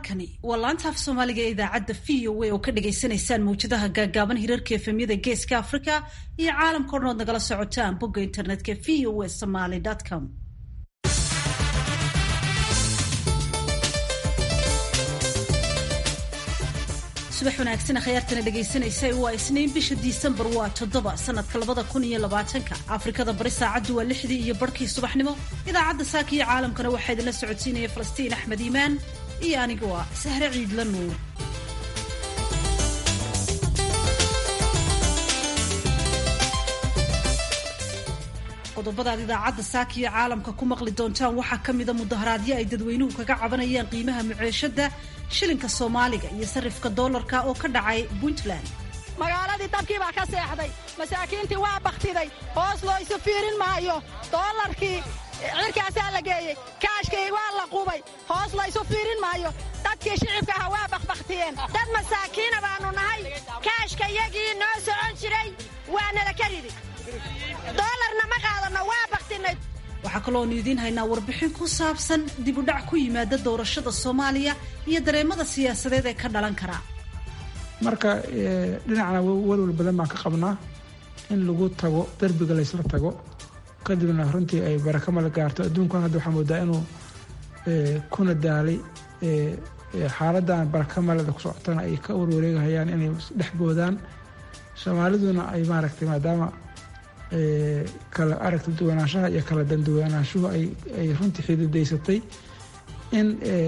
halkani waa laanta af soomaaliga ee idaacadda VOA oo ka dhagaysanaysaan mawjadaha gaagaaban hirarka efemyada geeska Afrika iyo caalamka oo dhan nagala socotaan bogga internetka voasomali.com. subax wanaagsan khayartana dhagaysanaysa waa Isniin bisha Disembar waa 7 sanadka 2020 Afrikada bari saacadu waa 6 iyo barkii subaxnimo idaacadda saaka iyo caalamkana waxaa idin la socodsiinaya Falastiin Axmed Iimaan iyo anigu waa Sahra Ciidla Nuur. qodobada idaacadda saaka iyo caalamka ku maqli doontaan waxaa kamid ah mudaharaadyo ay dadweynuhu kaga cabanayaan qiimaha maciishada shilinka Soomaaliga iyo sarifka doolarka oo ka dhacay Puntland. magaaladii dabkii baa ka seexday, masaakiintii waa baktiday, hoos loo isu fiirin maayo, doolarkii cirkaasaa la geeyey, kaashkii waa la qubay, hoos loo isu fiirin maayo, dadkii shicibka ahaa waa bakbaktiyeen. dad masaakiina baanu nahay, kaashka iyagii noo socon jiray waa nala ka ridi, doolarna ma qaadano waa baktinay. waxaa kaloo nu idiin haynaa warbixin ku saabsan dib u dhac ku yimaada doorashada Soomaaliya iyo dareemada siyaasadeed ee ka dhalan kara. marka dhinacna walwal badan baan ka qabnaa in lagu tago darbiga la isla tago kadibna runtii ay baraka mal gaarto. adduunkan hadda waxaa moodaa inuu kuna daalay xaaladan baraka malada ku socotana ay ka warwareegayaan inay dhex boodaan. Soomaaliduna ay maaragtay maadaama kala aragti duwanaanshaha iyo kala danduwanaanshuhu ay runtii xididaysatay in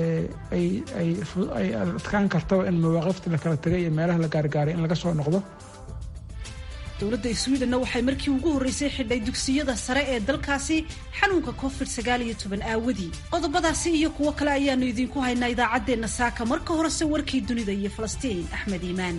ay adkaan kartaba in mawaaqifta la kala tagay iyo meelaha la gaargaaray in laga soo noqdo. dowladda Sweden waxay markii ugu horeysay xidhay dugsiyada sare ee dalkaasi xanuunka COVID-19 aawadii. qodobadaasi iyo kuwo kale ayaanu idinku haynaa idaacadeena saaka. marka horese warkii dunida iyo Falastiin Axmed Iimaan.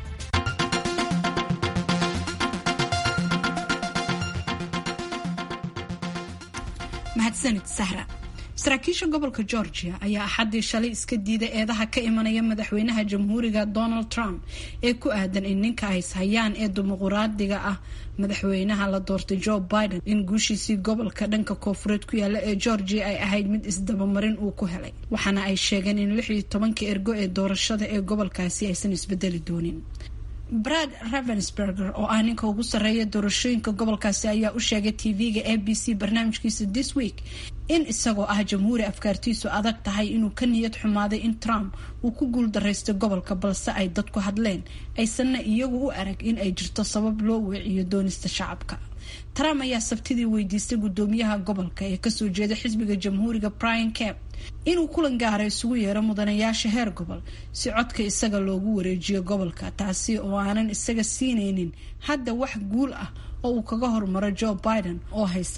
mahadsanid Sahra. saraakiisha gobolka Georgia ayaa axadii shalay iska diiday eedaha ka imanaya madaxweynaha jamhuuriga Donald Trump ee ku aadan in ninka ay hayaan ee dimuqraadiga ah madaxweynaha la doortay Joe Biden in guushiisii gobolka dhanka koonfureed ku yaala ee Georgia ay ahayd mid isdabamarin uu ku helay, waxaana ay sheegeen in 16 ergo ee doorashada ee gobolkaasi aysan isbedeli doonin. Brad Ravensberger oo ah ninka ugu sarreeya doorashooyinka gobolkaasi ayaa u sheegay TV-ga ABC barnaamijkiisa This Week in isagoo ah jamhuuri afkaartiisu adag tahay inuu ka niyad xumaaday in Trump uu ku guuldareystay gobolka, balse ay dadku hadleen aysanna iyagu u arag in ay jirto sabab loo weeciyo doonista shacabka. Trump ayaa sabtidii weydiistay gudoomiyaha gobolka ee kasoo jeeda xisbiga jamhuuriga Brian Kemp inuu kulan gaara isugu yeero mudanayaasha heer gobol si codka isaga loogu wareejiyo gobolka, taasi oo aanan isaga siinaynin hadda wax guul ah oo uu kaga hormaro Joe Biden oo haysta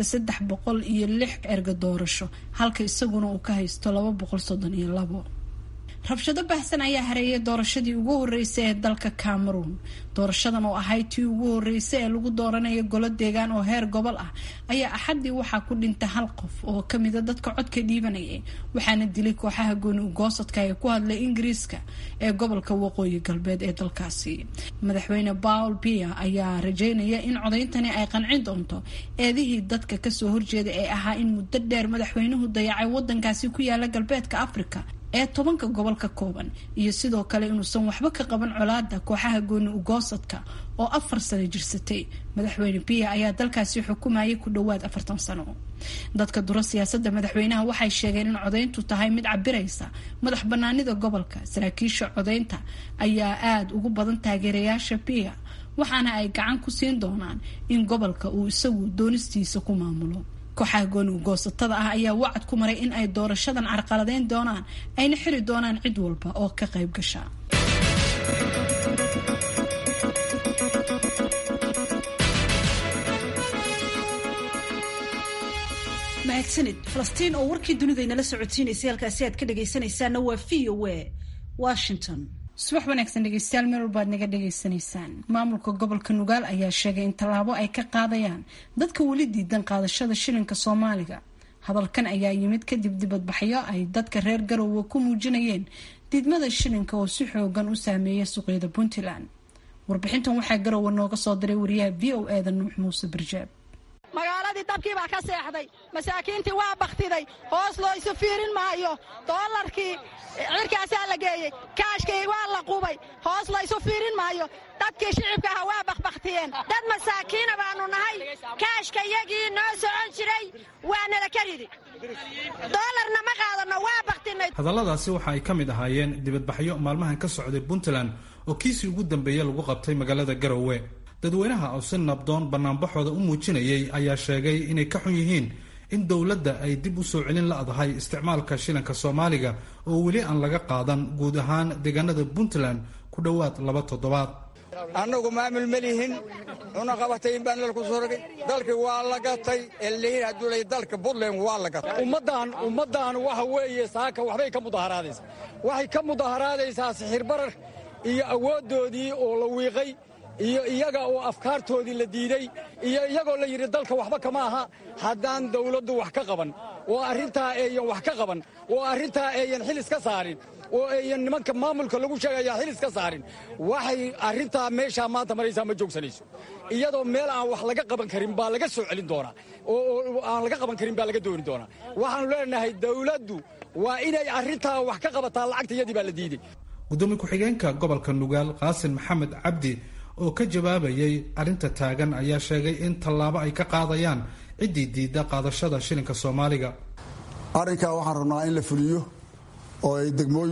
306 erga doorasho halka isaguna uu ka haysto 232. rabshado baahsan ayaa hareeyay doorashadii ugu horeysay ee dalka Cameroon. doorashadan oo ahayd tii ugu horeysay ee lagu dooranayo golo deegaan oo heer gobol ah ayaa axadii waxaa ku dhintay hal qof oo kamid ah dadka codka dhiibanayay, waxaana dilay kooxaha gooni u goosadka ee ku hadlay Ingiriiska ee gobolka waqooyi galbeed ee dalkaasi. madaxweyne Paul Biya ayaa rajeynaya in codeyntani ay qancin doonto eedihii dadka kasoo horjeeda ee ahaa in muddo dheer madaxweynuhu dayacay wadankaasi ku yaala galbeedka Afrika ee 10 gobol ka kooban, iyo sidoo kale inuusan waxba ka qaban colaada kooxaha gooni u goosadka oo 4 sano jirsatay. madaxweyne Biya ayaa dalkaasi xukumayay ku dhawaad 40 sano. dadka dura siyaasadda madaxweynaha waxay sheegeen in codeyntu tahay mid cabiraysa madax banaanida gobolka. saraakiisha codeynta ayaa aad ugu badan taageerayaasha Biya, waxaana ay gacan ku siin doonaan in gobolka uu isagu doonistiisa ku maamulo. kooxaha gooni u goosatada ah ayaa wacad ku maray in ay doorashadan carqaladeyn doonaan ayna xiri doonaan cid walba oo ka qayb gasha. mahadsanid Falastiin oo warkii dunida inala socodsiinaysay. halkaasi aad ka dhagaysanaysaana waa VOA Washington. subax wanaagsan dhegeystayaal, meel walbaad naga dhageysanaysaan. maamulka gobolka Nugaal ayaa sheegay in tallaabo ay ka qaadayaan dadka weli diidan qaadashada shilinka Soomaaliga. hadalkan ayaa yimid kadib dibadbaxyo ay dadka reer Garowe ku muujinayeen diidmada shilinka oo si xoogan u saameeya suuqyada Puntland. warbixintan waxaa Garowe nooga soo diray wariyaha VOA Nuux Muuse Barjaab. magaaladii dabkii baa ka seexday masaakiintii waa bakhtiday hoos loo isu fiirin maayo doolarkii cirkaasaa la geeyey kaashkii waa la qubay hoos la isu fiirin maayo dadkii shicibka ahaa waa bakbaktiyeen dad masaakiina baanu nahay kaashka iyagii noo socon jiray waa nala ka ridi doolarna ma qaadanno waa baktinay hadalladaasi waxa ay ka mid ahaayeen dibadbaxyo maalmahan ka socday puntland oo kiisii ugu dambeeyey lagu qabtay magaalada garowe dadweynaha oo si nabdoon bannaanbaxooda u muujinayay ayaa sheegay inay ka xun yihiin in dowladda ay dib u soo celin la'dahay isticmaalka shilinka soomaaliga oo weli aan laga qaadan guud ahaan deegaanada puntland ku dhowaad 2 toddobaad annagu maamul ma lihin cunaqabatayn baan nalku sorgay dalkii waa la gatay elihin hadduu dalka puntland waa la gatay ummaddan waxa weeye saaka waxbay ka mudaharaadaysaa waxay ka mudaharaadaysaa sixir barar iyo awooddoodii oo la wiiqay iyo iyaga oo afkaartoodii la diiday iyo iyagoo la yidhi dalka waxba kama aha haddaan dawladdu wax ka qaban oo arrintaa eeyan wax ka qaban oo arrintaa eeyan xil iska saarin oo eeyan nimanka maamulka lagu sheegayaa xil iska saarin waxay arrintaa meeshaa maanta maraysaa ma joogsanayso iyadoo meel aan wax laga qaban karin baa laga soo celin doonaa oo aan laga qaban karin baa laga dooni doonaa waxaannu leenahay dawladdu waa inay arrintaa wax ka qabataa lacagta iyadii baa la diiday gudoomiye ku-xigeenka gobolka nugaal qaasin maxamed cabdi oo ka jawaabayay arrinta taagan ayaa sheegay in tallaabo ay ka qaadayaan ciddii diidda qaadashada shilinka soomaaliga arrinkaa waxaan rabnaa in la fuliyo oo ay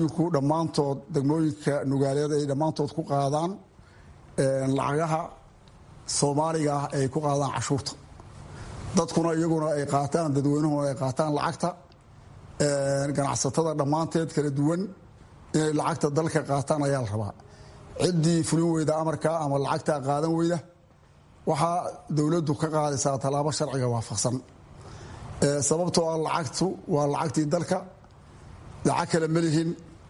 degmooyinka nugaaleed ay dhammaantood ku qaadaan lacagaha soomaaliga ah ay ku qaadaan cashuurta dadkuna iyaguna ay qaataan dadweynuhuna ay qaataan lacagta ganacsatada dhammaanteed kala duwan inay lacagta dalka qaataan ayaa la rabaa ciddii fulin weyda amarka ama lacagtaa qaadan weyda waxaa dowladdu ka qaadaysaa tallaabo sharciga waafaqsan sababtoo ah lacagtu waa lacagtii dalka lacag kale ma lihin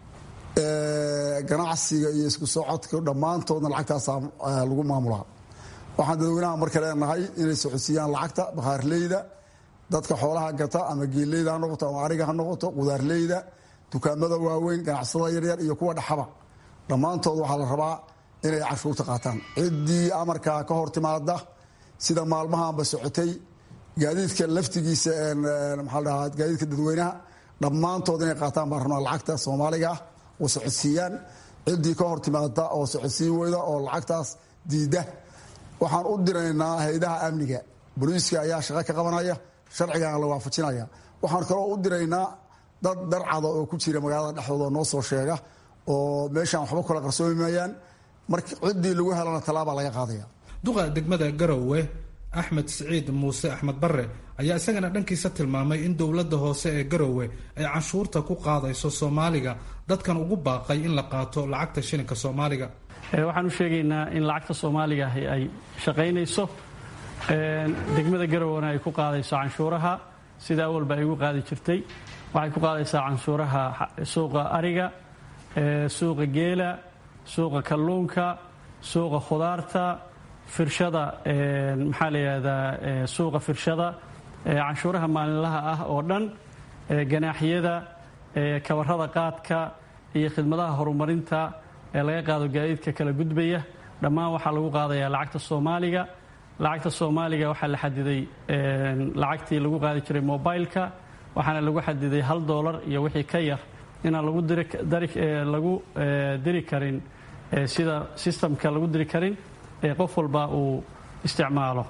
ganacsiga iyo isku socodka dhammaantoodna lacagtaasaa lagu maamulaa waxaan dadweynaha marka leenahay inay socodsiiyaan lacagta bakhaarleyda dadka xoolaha gata ama geelleyda ha noqoto ama ariga ha noqoto qudaarleyda dukaamada waaweyn ganacsatada yaryar iyo kuwa dhaxaba dhammaantood waxaa la rabaa inay cashuurta qaataan ciddii amarkaa ka hor timaada sida maalmahaanba socotay gaadiidka laftigiisa maxaa la dhahaa gaadiidka dadweynaha dhammaantood inay qaataan baan rabnaa lacagta soomaaliga ah oo socodsiiyaan ciddii ka hor timaada oo socodsiin weyda oo lacagtaas diidda waxaan u diraynaa hay-adaha amniga booliiska ayaa shaqo ka qabanaya sharcigan la waafajinaya waxaan kaloo u diraynaa dad darcada oo ku jira magaalada dhexdooda noo soo sheega oo meeshaan waxba kala qarsoomi maayaan marka ciddii lagu helana tallaabaa laga qaadaya duqa degmada garowe axmed siciid muuse axmed barre ayaa isagana dhankiisa tilmaamay in dowladda hoose ee garowe ay canshuurta ku qaadayso soomaaliga dadkan ugu baaqay in la qaato lacagta shilinka soomaaliga waxaan u sheegaynaa in lacagta soomaaliga ahi ay shaqaynayso degmada garowena ay ku qaadayso canshuuraha sida awalba ay ugu qaadi jirtay waxay ku qaadaysaa canshuuraha suuqa ariga suuqa geela suuqa kalluunka suuqa khudaarta firshada maxaa la yidhahdaa suuqa firshada canshuuraha maalinlaha ah oo dhan ganaaxyada kabarada qaadka iyo khidmadaha horumarinta ee laga qaado gaadiidka kala gudbaya dhammaan waxaa lagu qaadayaa lacagta soomaaliga lacagta soomaaliga waxaa la xadiday lacagtii lagu qaadi jiray mobileka waxaana lagu xadiday $1 iyo wixii ka yar inaan lagu diri karin sida sistamka lagu diri karin qof walba uu isticmaalo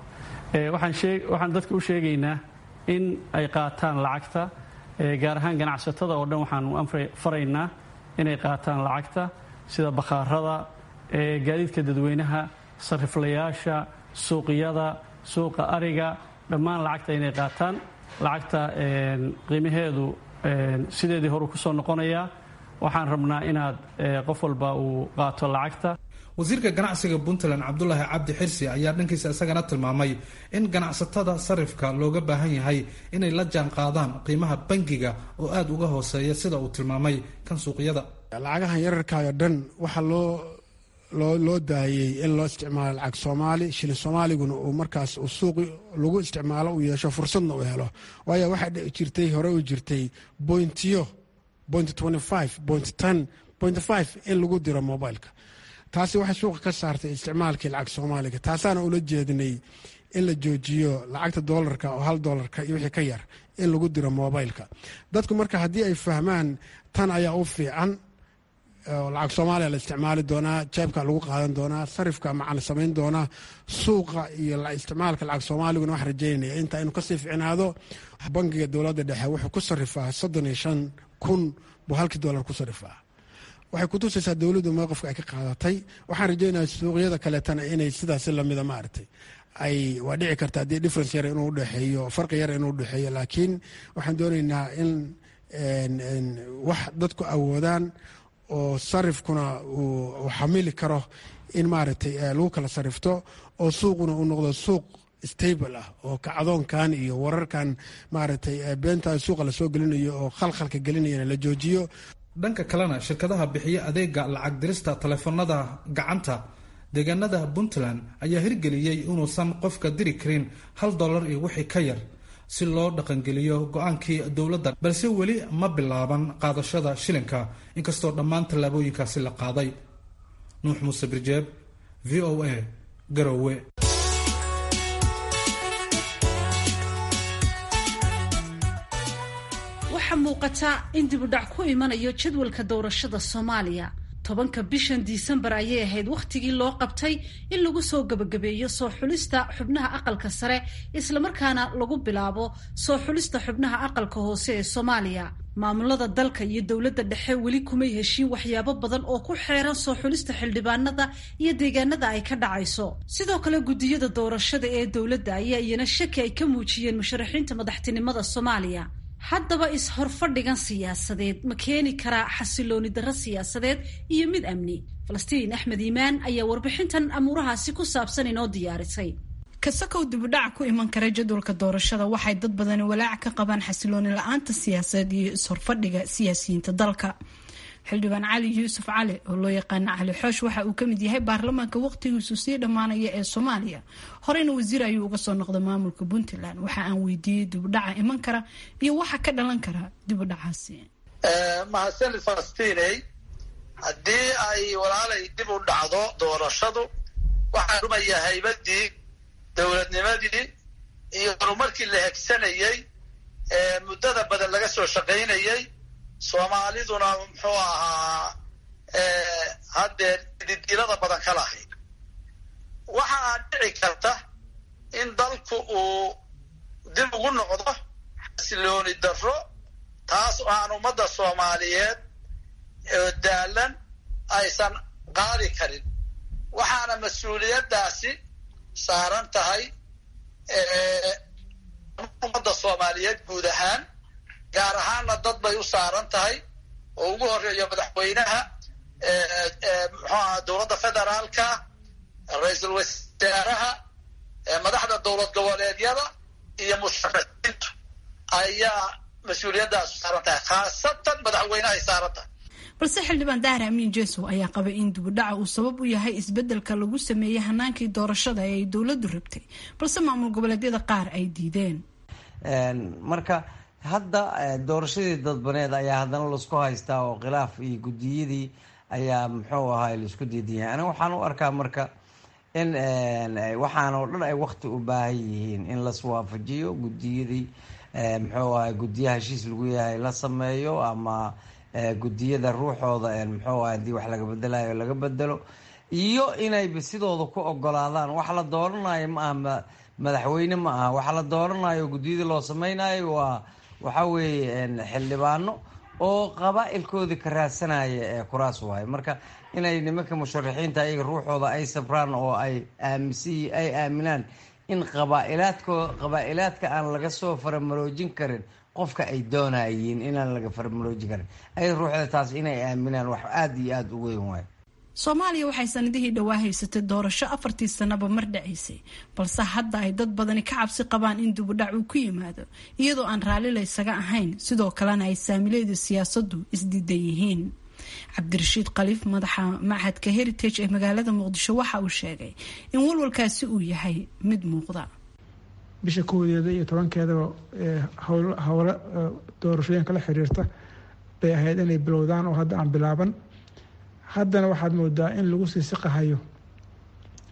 waxaan dadka u sheegaynaa in ay qaataan lacagta gaar ahaan ganacsatada oo dhan waxaanu faraynaa inay qaataan lacagta sida bakhaarada gaadiidka dadweynaha sariflayaasha suuqyada suuqa ariga dhammaan lacagta inay qaataan lacagta qiimaheedu sideedii hore ku soo noqonayaa waxaan rabnaa inaad qof walba uu qaato lacagta wasiirka ganacsiga puntland cabdulaahi cabdi xirsi ayaa dhankiisa isagana tilmaamay in ganacsatada sarifka looga baahan yahay inay la jaan qaadaan qiimaha bangiga oo aada uga hooseeya sida uu tilmaamay kan suuqyada lacagahan yararkaayoo dhan waxaa loo daayey in loo isticmaalo lacag soomaali shilin soomaaliguna uu markaas suuqi lagu isticmaalo uu yeesho fursadna uu helo waayo waxaa jirtay hore u jirtay bointiyo point 25 point 10 point 5 in lagu diro mobileka taasi waxay suuqa ka saartay isticmaalkii lacag soomaaliga taasaana ula jeedinay in la joojiyo lacagta doolarka oo $1 iyo wixii ka yar in lagu diro mobilka. dadku marka haddii ay fahmaan tan ayaa u fiican, lacag soomaaliya la isticmaali doonaa, jeebka lagu qaadan doonaa, sarifka macana samayn doonaa, suuqa iyo isticmaalka lacag soomaaliguna waxaan rajaynaya intaa inuu kasii ficnaado. bangiga dowladda dhexe wuxuu ku sarifaa 35,000 buu $1 ku sarifaa. waxay ku tusaysaa dowladdu mowqifka ay ka qaadatay. waxaan rajaynayaa suuqyada kaleetana inay sidaasi lamida maaragtay waa dhici karta haddii difference yar inuu udhexeeyo, farqi yar inuu udhexeeyo, laakiin waxaan doonaynaa in wax dadku awoodaan oo sarifkuna uu xamili karo in maaragtay lagu kala sarifto, oo suuquna uu noqdo suuq stable ah oo kacdoonkan iyo wararkan maaragtay beenta suuqa lasoo gelinayo oo khalkhalka gelinayana la joojiyo. dhanka kalena shirkadaha bixiya adeega lacag dirista taleefanada gacanta deegaanada Puntland ayaa hirgeliyey inuusan qofka diri karin $1 iyo wixii ka yar si loo dhaqangeliyo go'aankii dowladda, balse weli ma bilaaban qaadashada shilinka inkastoo dhammaan tallaabooyinkaasi la qaaday. Nuux Muuse Birjeeb, VOA, Garowe. waxaa muuqata in dib u dhac ku imanayo jadwalka doorashada Soomaaliya. 10 bishan Disembar ayay ahayd wakhtigii loo qabtay in lagu soo gabagabeeyo soo xulista xubnaha aqalka sare isla markaana lagu bilaabo soo xulista xubnaha aqalka hoose ee Soomaaliya. maamulada dalka iyo dowladda dhexe weli kumay heshiin waxyaabo badan oo ku xeeran soo xulista xildhibaanada iyo deegaanada ay ka dhacayso. sidoo kale gudiyada doorashada ee dowladda ayaa iyana shaki ay ka muujiyeen musharaxiinta madaxtinimada Soomaaliya. haddaba is-horfadhigan siyaasadeed ma keeni karaa xasilooni darro siyaasadeed iyo mid amni? Falastiin Axmed Iimaan ayaa warbixintan amuurahaasi ku saabsan inoo diyaarisay. kasakow dibudhac ku iman kara jadwalka doorashada waxay dad badani walaac ka qabaan xasilooni la-aanta siyaasadeed iyo is-horfadhiga siyaasiyiinta dalka. xildhibaan cali yuusuf cali oo loo yaqaano cali xoosh waxa uu ka mid yahay baarlamaanka waqtigiisu sii dhammaanaya ee Soomaaliya. horeyna wasiir ayuu uga soo noqday maamulka Puntland. waxa aan weydiiyey dibudhaca iman kara iyo waxa ka dhalan kara dibudhacaasi. mahadsan Falastiin, haddii ay walaalay dib u dhacdo doorashadu waxaa rumaya haybadii dowladnimadii iyo horumarkii la hegsanayay muddada badan laga soo shaqaynayay. Soomaaliduna muxuu ahaa haddee didilada badan ka lahayd. waxaa dhici karta in dalku uu dib ugu noqdo xasilooni darro, taas oo aan ummadda Soomaaliyeed oo daalan aysan qaadi karin. waxaana mas-uuliyaddaasi saaran tahay ummadda Soomaaliyeed guud ahaan, gaar ahaanna dad bay u saaran tahay oo ugu horeeyo madaxweynaha muxuaha dowladda federaalka, ra-iisul wasaaraha, madaxda dowlad goboleedyada iyo musharaxiintu ayaa mas-uuliyaddaasi saaran tahay, khaasatan madaxweynaha ay saaran tahay. balse xildhibaan Dahir Amiin Jeesow ayaa qabay in dibudhaca uu sabab u yahay isbedelka lagu sameeyey hanaankii doorashada ee ay dowladdu rabtay, balse maamul goboleedyada qaar ay diideen. marka hadda doorashadii dadbaneed ayaa haddana laisku haystaa oo khilaaf iyo gudiyadii ayaa muxuu ahaa laisku diidan. aniga waxaan u arkaa marka in waxaan oo dhan ay waqti u baahan yihiin in laswaafajiyo gudiyadii muxuu ahaa gudiyaha heshiis lagu yahay la sameeyo, ama gudiyada ruuxooda muxuu ahaa haddii wax laga bedelayo laga bedelo, iyo inayba sidooda ku ogolaadaan. wax la dooranayo ma aha madaxweyne, ma aha waxa la dooranayo gudiyadii loo sameynayo waa waxa weeye xildhibaano oo qabaa-ilkoodii ka raadsanaya ee kuraas waayo. marka inay nimanka musharaxiinta ayaga ruuxooda ay sabraan oo ay aaminaan in qabaa-ilaadka aan laga soo faramaroojin karin qofka ay doonayeen inaan laga faramaroojin karin, ay ruuxda taas inay aaminaan wax aada iyo aada u weyn waayo. Soomaaliya waxay sanadihii dhawaa haysatay doorasho 4 sanaba mar dhacaysay, balse hadda ay dad badani ka cabsi qabaan in dibudhac uu ku yimaado iyadoo aan raalli la isaga ahayn, sidoo kalena ay saamileeda siyaasaddu isdiidan yihiin. Cabdirashiid Khaliif, madaxa Machadka Heritage ee magaalada Muqdisho, waxa uu sheegay in walwalkaasi uu yahay mid muuqda. bisha 1 iyo 10 howlo doorashooyinka la xiriirta bay ahayd inay bilowdaan oo hadda aan bilaaban. haddana waxaad moodaa in lagu sii siqahayo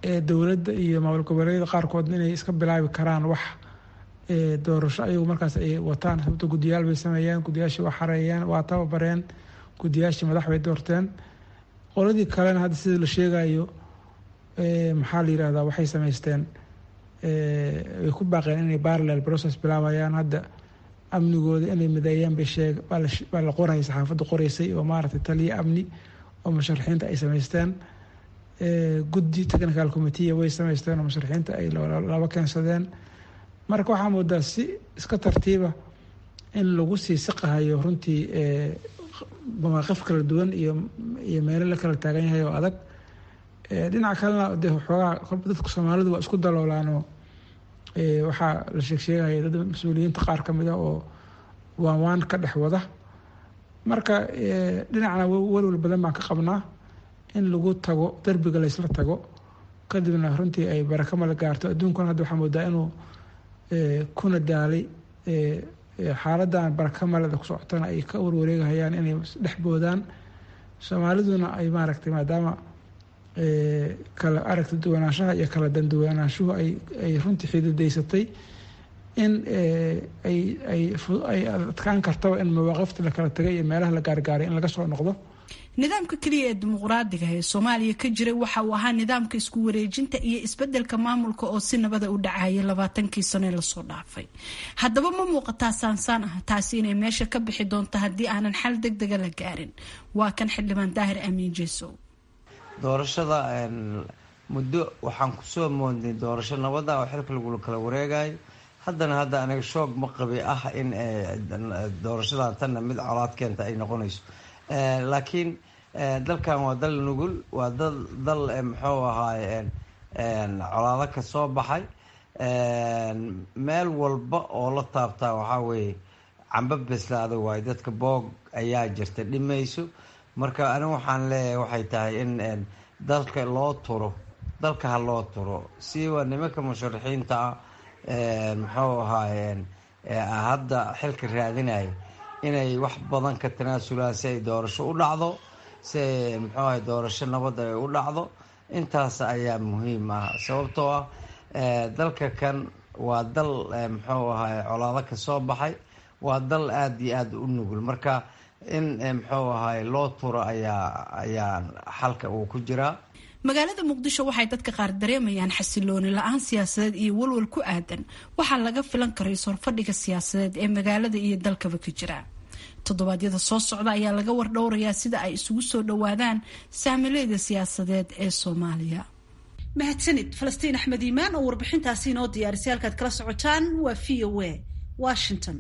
dowladda iyo maamul goboleedyada qaarkoodna inay iska bilaabi karaan wax doorasho ayagu markaas ay wataan. sababto guddiyaal bay sameeyeen, guddiyaashii waa xareeyeen, waa tababareen, guddiyaashii madax bay doorteen. qoladii kalena hadda sida la sheegayo maxaa la yirahdaa waxay samaysteen way ku baaqeen inay parallel process bilaabayaan. hadda amnigooda inay mideeyaan bay baa la qorayay, saxaafadda qoraysay oo maaragtay taliya amni oo musharaxiinta ay samaysteen. guddi technical committee way samaysteen oo musharaxiinta ay laba keensadeen. marka waxaa moodaa si iska tartiiba in lagu sii siqahayo runtii mawaaqif kala duwan iyo meelo la kala taagan yahay oo adag. dhinaca kalena de xoogaa dadka Soomaalidu waa isku daloolaanoo waxaa la sheegaya dad mas-uuliyiinta qaar ka mid ah oo waan ka dhex wada. marka dhinacna walwal badan baan ka qabnaa in lagu tago darbiga laysla tago kadibna runtii ay barako mala gaarto. adduunkuna hadda waxaa moodaa inuu kuna daalay xaaladan barako malada ku socotana ay ka warwareegahayaan inay dhex boodaan. Soomaaliduna ay maaragtay maadaama kala aragti duwanaanshaha iyo kala danduwanaanshuhu ay runtii xididaysatay in ay adkaan kartaba in mawaaqifta la kala tagay iyo meelaha la gaargaaray in laga soo noqdo. nidaamka keliya ee dimuqraadiga ee Soomaaliya ka jiray waxa uu ahaa nidaamka isku wareejinta iyo isbedelka maamulka oo si nabada u dhacayay 20kii sano ee lasoo dhaafay. haddaba ma muuqataa saansaan ah taasi inay meesha ka bixi doonto haddii aanan xal degdeg la gaarin. waa kan xildhibaan Daahir Amiin Jeesow. doorashada muddo waxaan ku soo moodnay doorasho nabada oo xilka lagu kala wareegayo. hadda aniga shoog ma qabi ah in doorashada tan mid colaad keenta ay noqonayso. laakiin dalkan waa dal nugul, waa dal muxuu ahaay colaado ka soo baxay. meel walba oo la taabtaa waxaa weeye camba beslaada waaye, dadka boog ayaa jirta dhimayso. marka anigu waxaan leeyahay waxay tahay in dalka loo turo, dalka ha loo turo si waa nimanka musharaxiinta ah muxuu ahaay hadda xilka raadinaya inay wax badan ka tanaasulaan si ay doorasho u dhacdo, si muxuu ahay doorasho nabad ay u dhacdo. intaas ayaa muhiim ah sababtoo ah dalka kan waa dal muxuu ahay colaado ka soo baxay, waa dal aada iyo aada u nugul. marka in muxuu ahay loo turo ayaa xalka uu ku jiraa. magaalada Muqdisho waxay dadka qaar dareemayaan xasilooni la'aan siyaasadeed iyo walwal ku aadan waxaa laga filan karay sorfadhiga siyaasadeed ee magaalada iyo dalkaba ka jira. toddobaadyada soo socda ayaa laga wardhowrayaa sida ay isugu soo dhawaadaan saamilayda siyaasadeed ee Soomaaliya. mahadsanid Falastiin Axmed Iimaan oo warbixintaasi inoo diyaarisay. halkaad kala socotaan waa VOA Washington.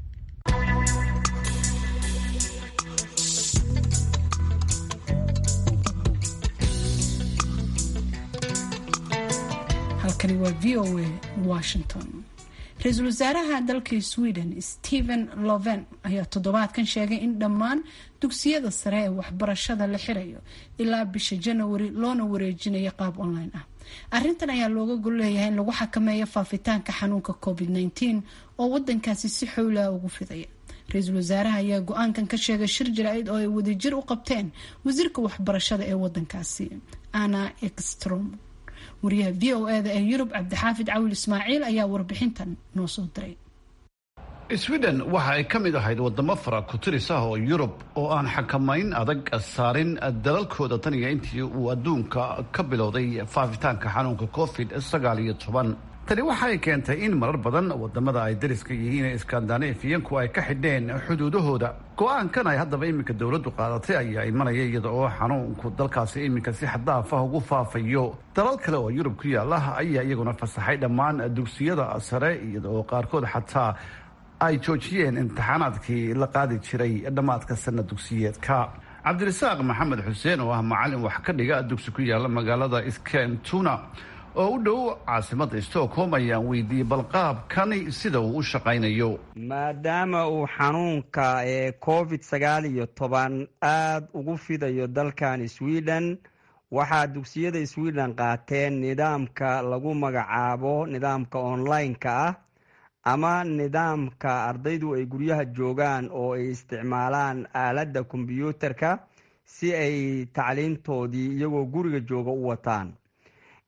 halkani waa VOA Washington. ra-iisul wasaaraha dalka Sweden Stephen Löfven ayaa toddobaadkan sheegay in dhammaan dugsiyada sare ee waxbarashada la xirayo ilaa bisha January loona wareejinayo qaab online ah. arrintan ayaa looga gol leeyahay in lagu xakameeyo faafitaanka xanuunka COVID-19 oo wadankaasi si xowla ugu fidaya. ra-iisul wasaaraha ayaa go-aankan ka sheegay shir jaraa'id oo ay wadajir u qabteen wasiirka waxbarashada ee wadankaasi Anna Ekström. wariyaha VOA ee Yurub Cabdixaafid Cawil Ismaaciil ayaa warbixintan noo soo diray. Sweden waxa ay ka mid ahayd wadamo fara ku tiris ah oo Yurub oo aan xakamayn adag saarin dalalkooda tan iyo intii uu adduunka ka bilowday faafitaanka xanuunka COVID-19. tani waxay keentay in marar badan wadamada ay dariska yihiin ee Scandinavian-ku ay ka xidheen xuduudahooda. go-aankan ay haddaba iminka dowladdu qaadatay ayaa imanaya iyada oo xanuunku dalkaasi iminka si xad dhaaf ah ugu faafayo. dalal kale oo Yurub ku yaala ayaa iyaguna fasaxay dhammaan dugsiyada sare iyada oo qaarkood xataa ay joojiyeen imtixaanaadkii la qaadi jiray dhammaadka sanad dugsiyeedka. cabdirasaaq maxamed xuseen oo ah macalin wax ka dhiga dugsi ku yaala magaalada Skentuna oo u dhow caasimada Stockholm ayaan weydiiyey balqaabkani sida uu u shaqaynayo. maadaama uu xanuunka COVID-19 aada ugu fidayo dalkan Sweden, waxaa dugsiyada Sweden qaateen nidaamka lagu magacaabo nidaamka online-ka ah ama nidaamka ardaydu ay guryaha joogaan oo ay isticmaalaan aaladda kombiyuutarka si ay tacliintoodii iyagoo guriga jooga u wataan.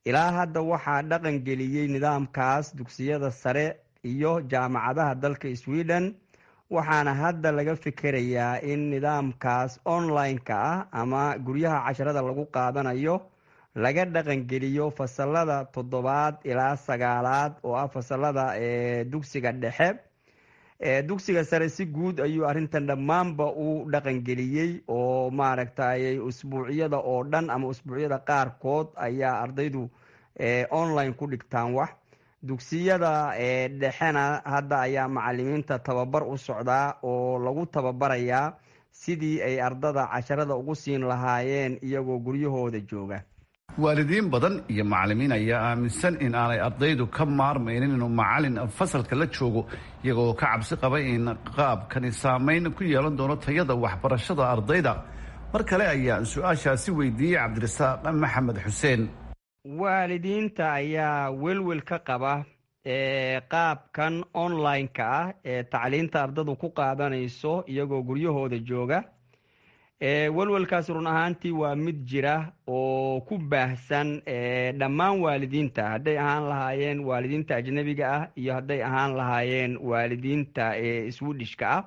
ilaa hadda waxaa dhaqangeliyey nidaamkaas dugsiyada sare iyo jaamacadaha dalka Sweden, waxaana hadda laga fikerayaa in nidaamkaas online-ka ah ama guryaha casharada lagu qaadanayo laga dhaqangeliyo fasalada 7 ilaa 9 oo ah fasalada dugsiga dhexe. Dugsiga sare si guud ayuu arrintan dhammaanba u dhaqangeliyey oo maaragtay usbuucyada oo dhan ama usbuucyada qaarkood ayaa ardaydu online ku dhigtaan wax. Dugsiyada dhexena hadda ayaa macalimiinta tababar u socdaa oo lagu tababarayaa sidii ay ardada casharada ugu siin lahaayeen iyagoo guryahooda jooga. waalidiin badan iyo macalimiin ayaa aaminsan in aanay ardaydu ka maarmaynin inuu macalin fasalka la joogo, iyagoo ka cabsi qaba in qaabkani saameyn ku yeelan doono tayada waxbarashada ardayda. mar kale ayaan su-aashaasi weydiiyey cabdirasaaq maxamed xuseen. waalidiinta ayaa welwel ka qaba qaabkan online-ka ah ee tacliinta ardadu ku qaadanayso iyagoo guryahooda jooga. welwelkaas run ahaantii waa mid jira oo ku baahsan dhammaan waalidiinta, hadday ahaan lahaayeen waalidiinta ajnabiga ah iyo hadday ahaan lahaayeen waalidiinta swedishka ah.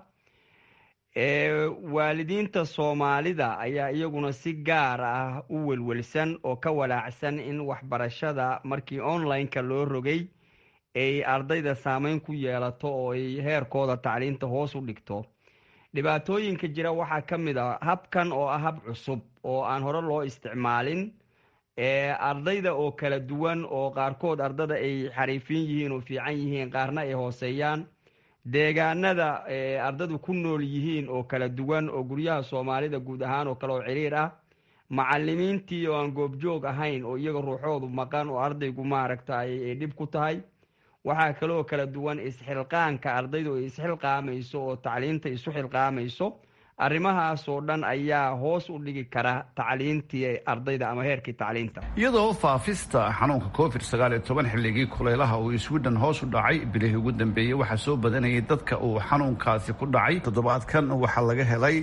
waalidiinta Soomaalida ayaa iyaguna si gaar ah u welwelsan oo ka walaacsan in waxbarashada markii online-ka loo rogay ay ardayda saameyn ku yeelato oo ay heerkooda tacliinta hoos u dhigto. dhibaatooyinka jira waxaa ka mid ah habkan oo ah hab cusub oo aan hore loo isticmaalin. ardayda oo kala duwan oo qaarkood ardada ay xariifin yihiin oo fiican yihiin, qaarna ay hooseeyaan. deegaanada ardadu ku nool yihiin oo kala duwan oo guryaha Soomaalida guud ahaan oo kale oo ciriir ah. macalimiintii oo aan goobjoog ahayn oo iyaga ruuxoodu maqan oo ardaygu maaragtay ay dhib ku tahay. waxaa kaloo kala duwan isxilqaanka ardaydu ay isxilqaamayso oo tacliinta isu xilqaamayso. arrimahaas oo dhan ayaa hoos u dhigi kara tacliintii ardayda ama heerkii tacliinta. iyadoo faafista xanuunka covid-19 xilligii kulaylaha uu Sweden hoos u dhacay bilihii ugu dambeeyey, waxaa soo badanayay dadka uu xanuunkaasi ku dhacay. toddobaadkan waxaa laga helay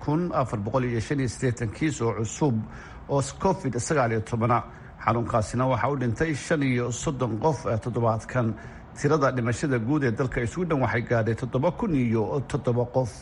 6,485 kiis oo cusub oo covid-19 xanuunkaasina waxaa u dhintay 35 qof toddobaadkan. tirada dhimashada guud ee dalka Sweden waxay gaadhay 7,007 qof.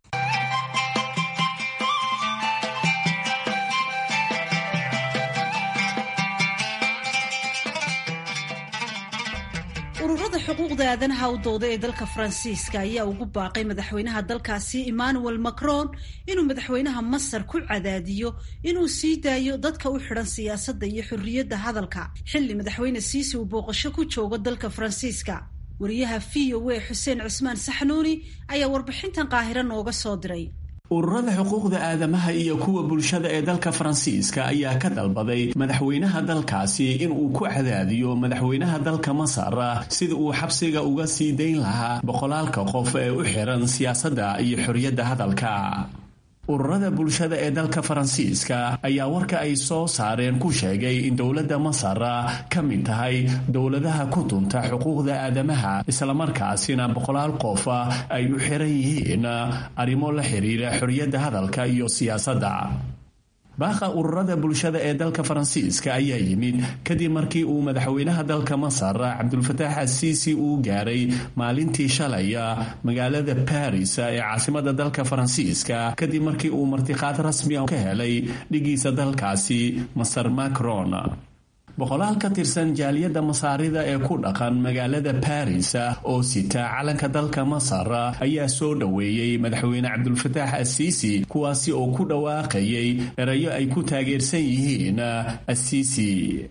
ururada xuquuqda aadanaha u dooda ee dalka Faransiiska ayaa ugu baaqay madaxweynaha dalkaasi Emmanuel Macron inuu madaxweynaha Masar ku cadaadiyo inuu sii daayo dadka u xidhan siyaasadda iyo xorriyadda hadalka xilli madaxweyne Siisi uu booqasho ku joogo dalka Faransiiska. wariyaha VOA Xuseen Cusmaan Saxnuuni ayaa warbixintan Qaahiro nooga soo diray. ururada xuquuqda aadamaha iyo kuwa bulshada ee dalka Faransiiska ayaa ka dalbaday madaxweynaha dalkaasi inuu ku cadaadiyo madaxweynaha dalka Masar sida uu xabsiga uga sii dayn lahaa boqolaalka qof ee u xiran siyaasadda iyo xorriyadda hadalka. ururada bulshada ee dalka Faransiiska ayaa warka ay soo saareen ku sheegay in dowladda Masar ka mid tahay dowladaha ku tunta xuquuqda aadamaha, isla markaasina boqolaal qof ay u xiran yihiin arrimo la xiriira xorriyadda hadalka iyo siyaasadda. baaqa ururada bulshada ee dalka Faransiiska ayaa yimid kadib markii uu madaxweynaha dalka Masar Cabdulfataax Asiisi uu gaaray maalintii shalay magaalada Paris ee caasimadda dalka Faransiiska kadib markii uu martiqaad rasmi ah ka helay dhigiisa dalkaasi Masar Macron. boqolaal ka tirsan jaaliyadda Masaarida ee ku dhaqan magaalada Paris oo sita calanka dalka Masar ayaa soo dhaweeyay madaxweyne Cabdulfataax Asiisi, kuwaasi oo ku dhawaaqayay erayo ay ku taageersan yihiin Asiisi.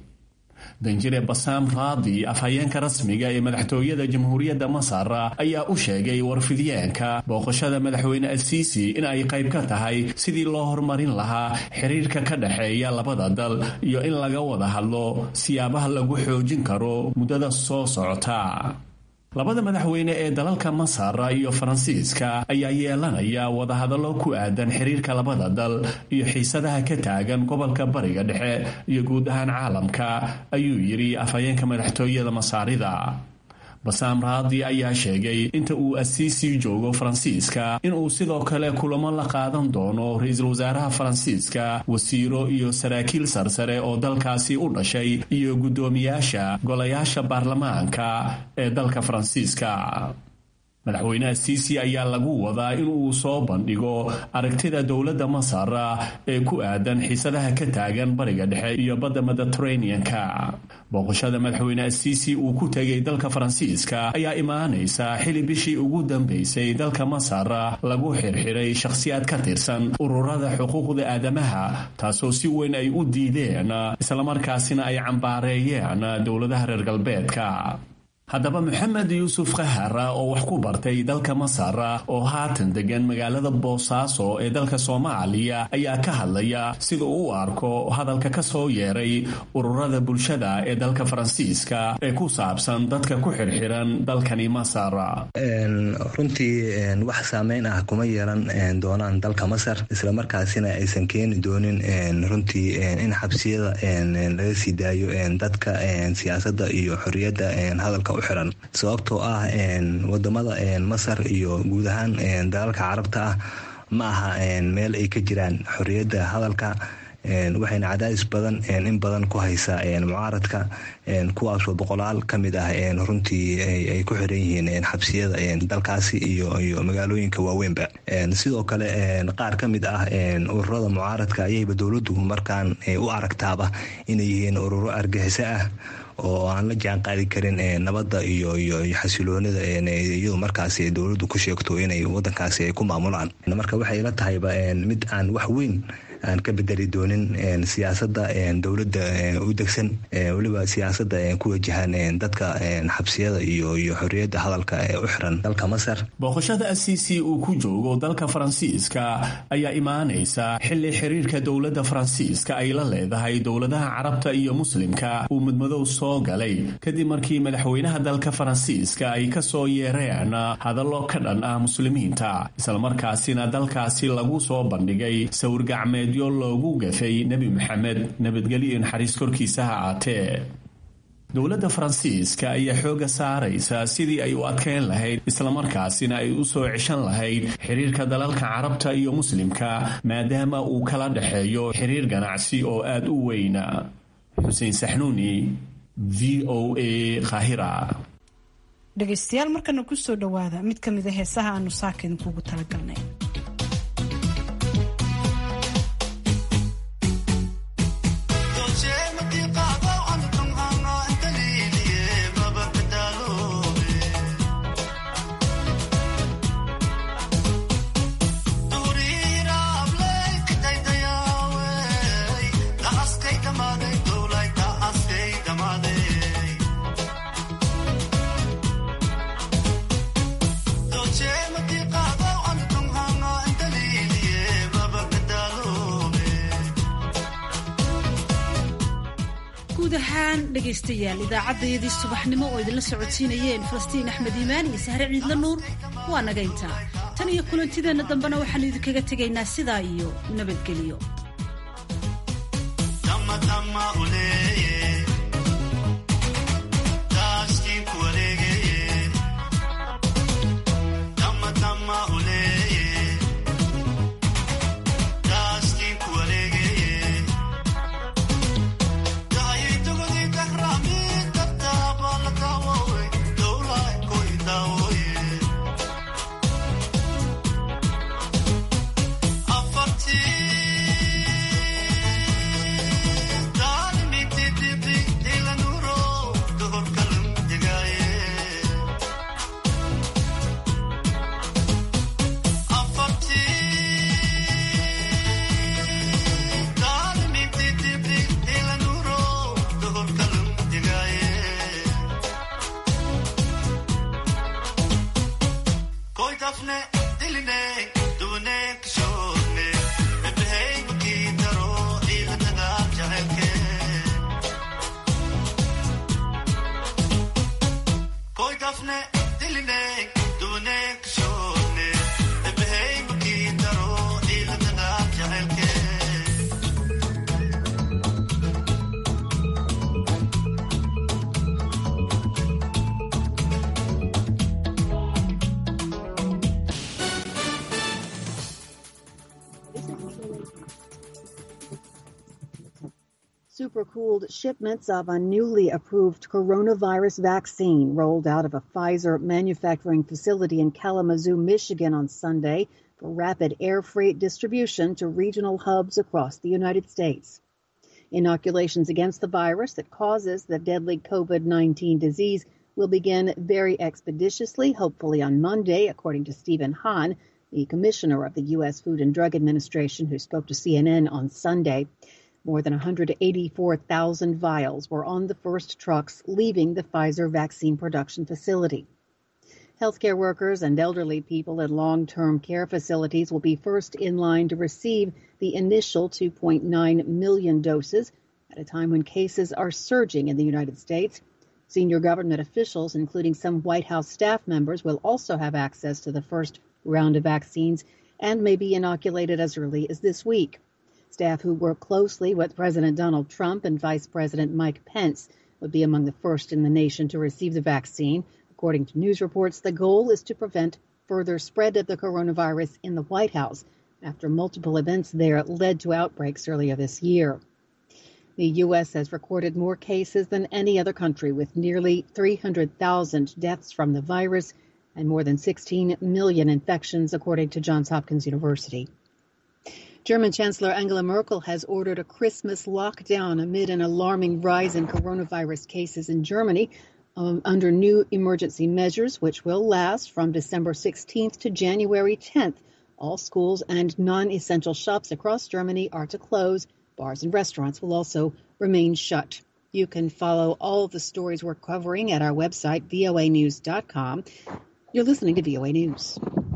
danjire Bassam Raadi, afhayeenka rasmiga ee madaxtooyada Jamhuuriyadda Masar, ayaa u sheegay warfidyaanka booqashada madaxweyne Asiisi in ay qayb ka tahay sidii loo horumarin lahaa xiriirka ka dhexeeya labada dal iyo in laga wada hadlo siyaabaha lagu xoojin karo muddada soo socota. labada madaxweyne ee dalalka Masar iyo Faransiiska ayaa yeelanaya wadahadallo ku aadan xiriirka labada dal iyo xiisadaha ka taagan gobolka Bariga Dhexe iyo guud ahaan caalamka, ayuu yiri afhayeenka madaxtooyada Masaarida. basaam raadi ayaa sheegay inta uu Assisi joogo Faransiiska inuu sidoo kale kulamo la qaadan doono ra'iisul wasaaraha Faransiiska, wasiiro iyo saraakiil sarsare oo dalkaasi u dhashay iyo guddoomiyaasha golayaasha baarlamaanka ee dalka Faransiiska. madaxweynaha Sisi ayaa lagu wadaa inuu soo bandhigo aragtida dowladda Masar ee ku aadan xiisadaha ka taagan bariga dhexe iyo badda Mediterranean-ka. booqashada madaxweynaha Sisi uu ku tagay dalka Faransiiska ayaa imaanaysa xili bishii ugu dambeysay dalka Masar lagu xirxiray shakhsiyaad ka tirsan ururada xuquuqda aadamaha, taasoo si weyn ay u diideen isla markaasina ay cambaareeyeen dowladaha reer galbeedka. haddaba Maxamed Yuusuf Khahar oo wax ku bartay dalka Masar oo haatan degan magaalada Boosaaso ee dalka Soomaaliya ayaa ka hadlaya sida uu u arko hadalka ka soo yeeray ururada bulshada ee dalka Faransiiska ee ku saabsan dadka ku xirxiran dalkani Masar. runtii wax saameyn ah kuma yeelan doonaan dalka Masar, isla markaasina aysan keeni doonin runtii in xabsiyada laga sii daayo dadka siyaasadda iyo xorriyadda hadalka xiran, sababtoo ah wadamada Masar iyo guud ahaan dalalka carabta ah ma aha meel ay ka jiraan xorriyadda hadalka, waxayna cadaadis badan in badan ku haysaa mucaaradka, kuwaasoo boqolaal ka mid ah runtii ay ku xiran yihiin xabsiyada dalkaasi iyo magaalooyinka waaweynba. sidoo kale qaar ka mid ah ururada mucaaradka ayayba dowladdu markaan u aragtaaba inay yihiin ururo argaxiso ah oo aan la jaan qaadi karin nabadda iyo xasiloonida iyadu markaasi dowladdu ku sheegto inay wadankaasi ay ku maamulaan. marka waxay ila tahayba mid aan wax weyn aan ka bedeli doonin siyaasadda dowladda u degsan, weliba siyaasadda ku wajahan dadka xabsiyada iyo xorriyadda hadalka ee u xiran dalka Masar. booqashada Assisi uu ku joogo dalka Faransiiska ayaa imaanaysa xilli xiriirka dowladda Faransiiska ay la leedahay dowladaha carabta iyo muslimka uu mudmadow soo galay kadib markii madaxweynaha dalka Faransiiska ay ka soo yeereen hadallo ka dhan ah muslimiinta, isla markaasina dalkaasi lagu soo bandhigay sawir gacmeed loogu gafay Nebi Maxamed, nabadgelyo naxariis korkiisa ha aatee. dowladda Faransiiska ayaa xooga saaraysa sidii ay u adkeyn lahayd isla markaasina ay u soo ceshan lahayd xiriirka dalalka carabta iyo muslimka, maadaama uu kala dhexeeyo xiriir ganacsi oo aad u weyna. Xuseen Saxnuuni, VOA, Qaahira. dhegaystayaal markana ku soo dhawaada mid ka mid ah heesaha aanu saakin kugu talagalnay. guud ahaan dhegaystayaal idaacaddayadii subaxnimo oo idinla socodsiinayeen Falastiin Axmed Iimaan iyo Sahre Ciidla Nuur waa naga intaa. tan iyo kulantideenna dambena waxaan idinkaga tegaynaa sidaa iyo nabadgelyo. supercooled shipments of a newly approved coronavirus vaccine rolled out of a Pfizer manufacturing facility in Kalamazoo, Michigan on Sunday for rapid air freight distribution to regional hubs across the United States. Inoculations against the virus that causes the deadly COVID-19 disease will begin very expeditiously, hopefully on Monday, according to Stephen Hahn, the commissioner of the U.S. Food and Drug Administration, who spoke to CNN on Sunday. More than 184,000 vials were on the first trucks leaving the Pfizer vaccine production facility. Healthcare workers and elderly people in long-term care facilities will be first in line to receive the initial 2.9 million doses at a time when cases are surging in the United States. Senior government officials, including some White House staff members, will also have access to the first round of vaccines and may be inoculated as early as this week. Staff who work closely with President Donald Trump and Vice President Mike Pence would be among the first in the nation to receive the vaccine. According to news reports, the goal is to prevent further spread of the coronavirus in the White House after multiple events there led to outbreaks earlier this year. The U.S. has recorded more cases than any other country, with nearly 300,000 deaths from the virus and more than 16 million infections, according to Johns Hopkins University. German Chancellor Angela Merkel has ordered a Christmas lockdown amid an alarming rise in coronavirus cases in Germany under new emergency measures, which will last from December 16th to January 10th. All schools and non-essential shops across Germany are to close. Bars and restaurants will also remain shut. You can follow all of the stories we're covering at our website, voanews.com. You're listening to VOA News.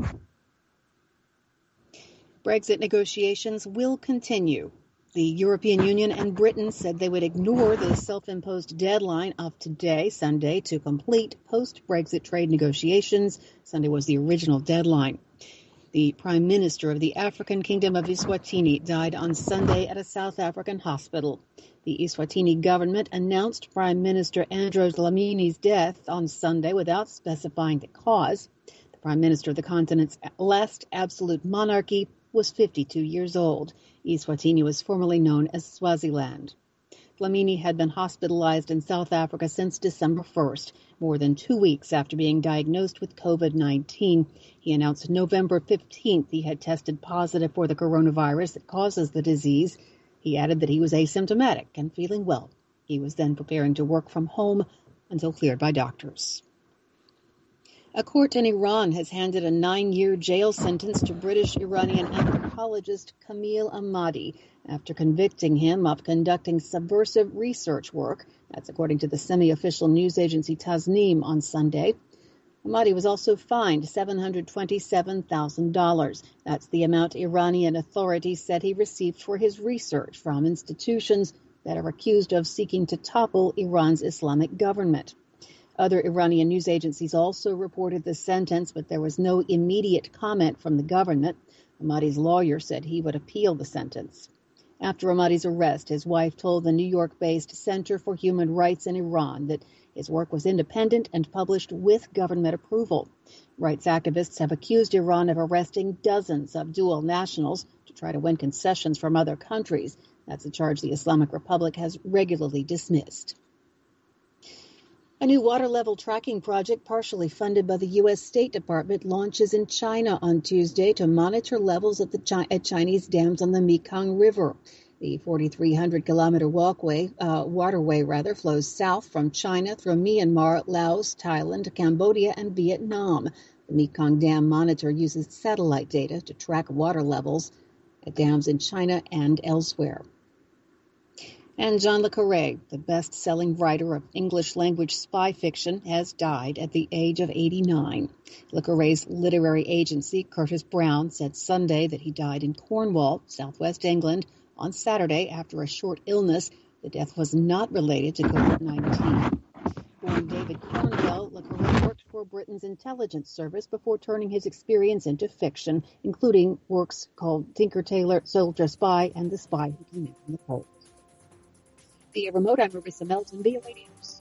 Brexit negotiations will continue. The European Union and Britain said they would ignore the self-imposed deadline of today, Sunday, to complete post-Brexit trade negotiations. Sunday was the original deadline. The Prime Minister of the African Kingdom of Eswatini died on Sunday at a South African hospital. The Eswatini government announced Prime Minister Andros Dlamini's death on Sunday without specifying the cause. The Prime Minister of the continent's last absolute monarchy was 52 years old. Eswatini was formerly known as Swaziland. Dlamini had been hospitalized in South Africa since December 1st, more than 2 weeks after being diagnosed with COVID-19. He announced November 15th he had tested positive for the coronavirus that causes the disease. He added that he was asymptomatic and feeling well. He was then preparing to work from home until cleared by doctors. A court in Iran has handed a 9-year jail sentence to British-Iranian anthropologist Kamil Ahmadi after convicting him of conducting subversive research work. That's according to the semi-official news agency Tasnim on Sunday. Ahmadi was also fined $727,000. That's the amount Iranian authorities said he received for his research from institutions that are accused of seeking to topple Iran's Islamic government. Other Iranian news agencies also reported the sentence, but there was no immediate comment from the government. Ahmadi's lawyer said he would appeal the sentence. After Ahmadi's arrest, his wife told the New York-based Center for Human Rights in Iran that his work was independent and published with government approval. Rights activists have accused Iran of arresting dozens of dual nationals to try to win concessions from other countries. That's a charge the Islamic Republic has regularly dismissed. A new water level tracking project, partially funded by the U.S. State Department, launches in China on Tuesday to monitor levels at Chinese dams on the Mekong River. The 4,300-kilometer waterway flows south from China through Myanmar, Laos, Thailand, Cambodia, and Vietnam. The Mekong Dam Monitor uses satellite data to track water levels at dams in China and elsewhere. And John le Carré, the best-selling writer of English-language spy fiction, has died at the age of 89. Le Carré's literary agency, Curtis Brown, said Sunday that he died in Cornwall, southwest England, on Saturday after a short illness. The death was not related to COVID-19. Born David Cornwell, le Carré worked for Britain's intelligence service before turning his experience into fiction, including works called Tinker Tailor, Soldier Spy, and The Spy Who Came In From the Cold. Via remote, I'm Marissa Melton, VOA News.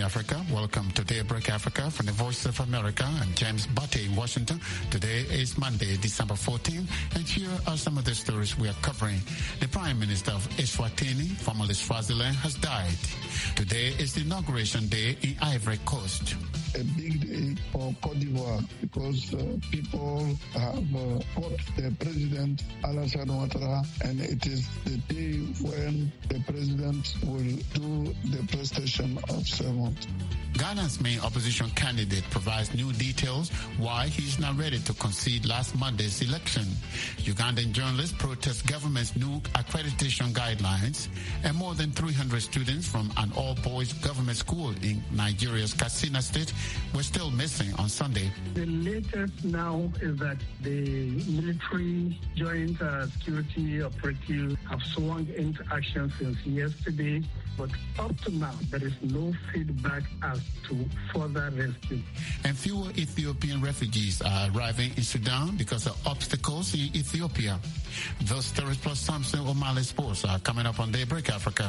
Africa. Welcome to Daybreak Africa from the Voice of America. I'm James Butte in Washington. Today is Monday, December 14th, and here are some of the stories we are covering. The Prime Minister of Eswatini, formerly Swaziland, has died. Today is the inauguration day in Ivory Coast. A big day for Cote d'Ivoire because people have fought the president Alassane Ouattara, and it is the day when the president will do the prestation of sermon. Ghana's main opposition candidate provides new details why he's not ready to concede last Monday's election. Ugandan journalists protest government's new accreditation guidelines, and more than 300 students from an all-boys government school in Nigeria's Katsina State were still missing on Sunday. The latest now is that the military joint security operatives have swung into action since yesterday, but up to now there is no feedback as to further rescue. And fewer Ethiopian refugees are arriving in Sudan because of obstacles in Ethiopia. Those stories plus Samson O'Malley Sports are coming up on Daybreak Africa.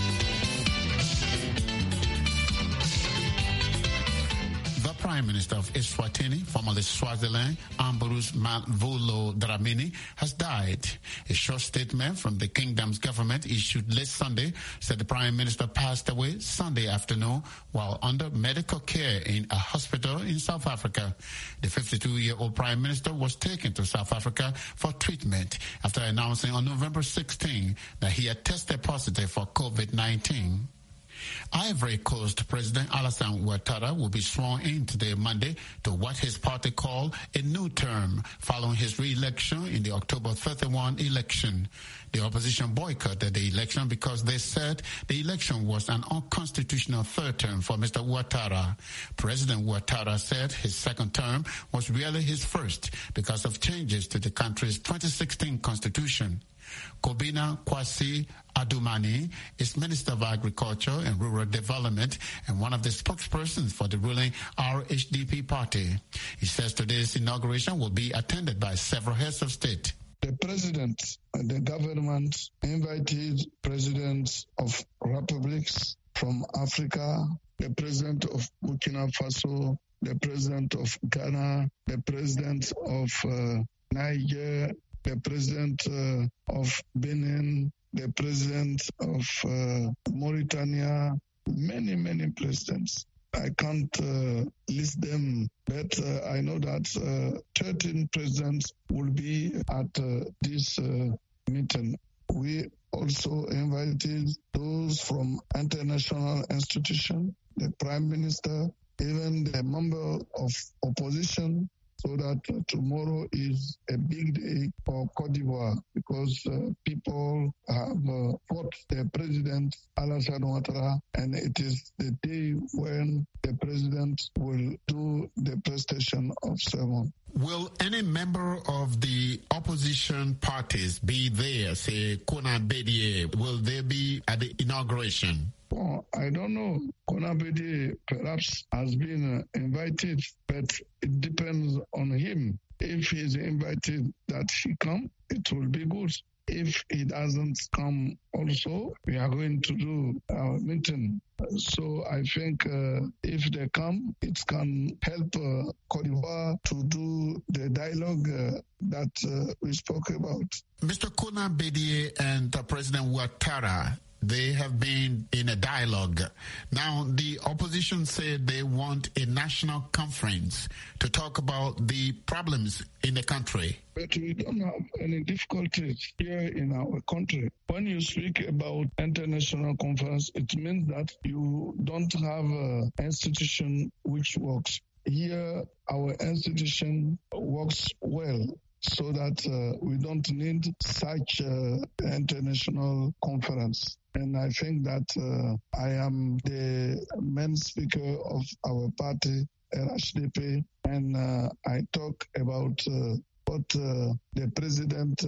Prime Minister of Eswatini, formerly Swaziland, Ambrose Mavolo Dlamini, has died. A short statement from the kingdom's government issued late Sunday said the Prime Minister passed away Sunday afternoon while under medical care in a hospital in South Africa. The 52-year-old Prime Minister was taken to South Africa for treatment after announcing on November 16 that he had tested positive for COVID-19. Ivory Coast President Alassane Ouattara will be sworn in today, Monday, to what his party called a new term following his re-election in the October 31 election. The opposition boycotted the election because they said the election was an unconstitutional third term for Mr. Ouattara. President Ouattara said his second term was really his first because of changes to the country's 2016 constitution. Kobina Kwasi Adumani is Minister of Agriculture and Rural Development and one of the spokespersons for the ruling RHDP party. He says today's inauguration will be attended by several heads of state. The president and the government invited presidents of republics from Africa, the president of Burkina Faso, the president of Ghana, the president of Niger, the president of Benin, the president of Mauritania, many presidents. I can't list them, but I know that 13 presidents will be at this meeting. We also invited those from international institutions, the Prime Minister, even the member of opposition, so that tomorrow is a big day for Cote d'Ivoire because people have fought the president Alassane Ouattara, and it is the day when the president will do the prestation of sermon. Will any member of the opposition parties be there, say Konan Bedie? Will they be at the inauguration? Oh, I don't know. Konan Bedie perhaps has been invited, but it depends on him. If he's invited that he come, it will be good. If he doesn't come also, we are going to do our meeting. So I think if they come, it can help Cote d'Ivoire to do the dialogue that we spoke about. Mr. Konan Bedie and President Ouattara, they have been in a dialogue. Now, the opposition said they want a national conference to talk about the problems in the country. But we don't have any difficulties here in our country. When you speak about international conference, it means that you don't have an institution which works. Here, our institution works well, so that we don't need such international conference. And I think that I am the main speaker of our party, RHDP, and I talk about what the President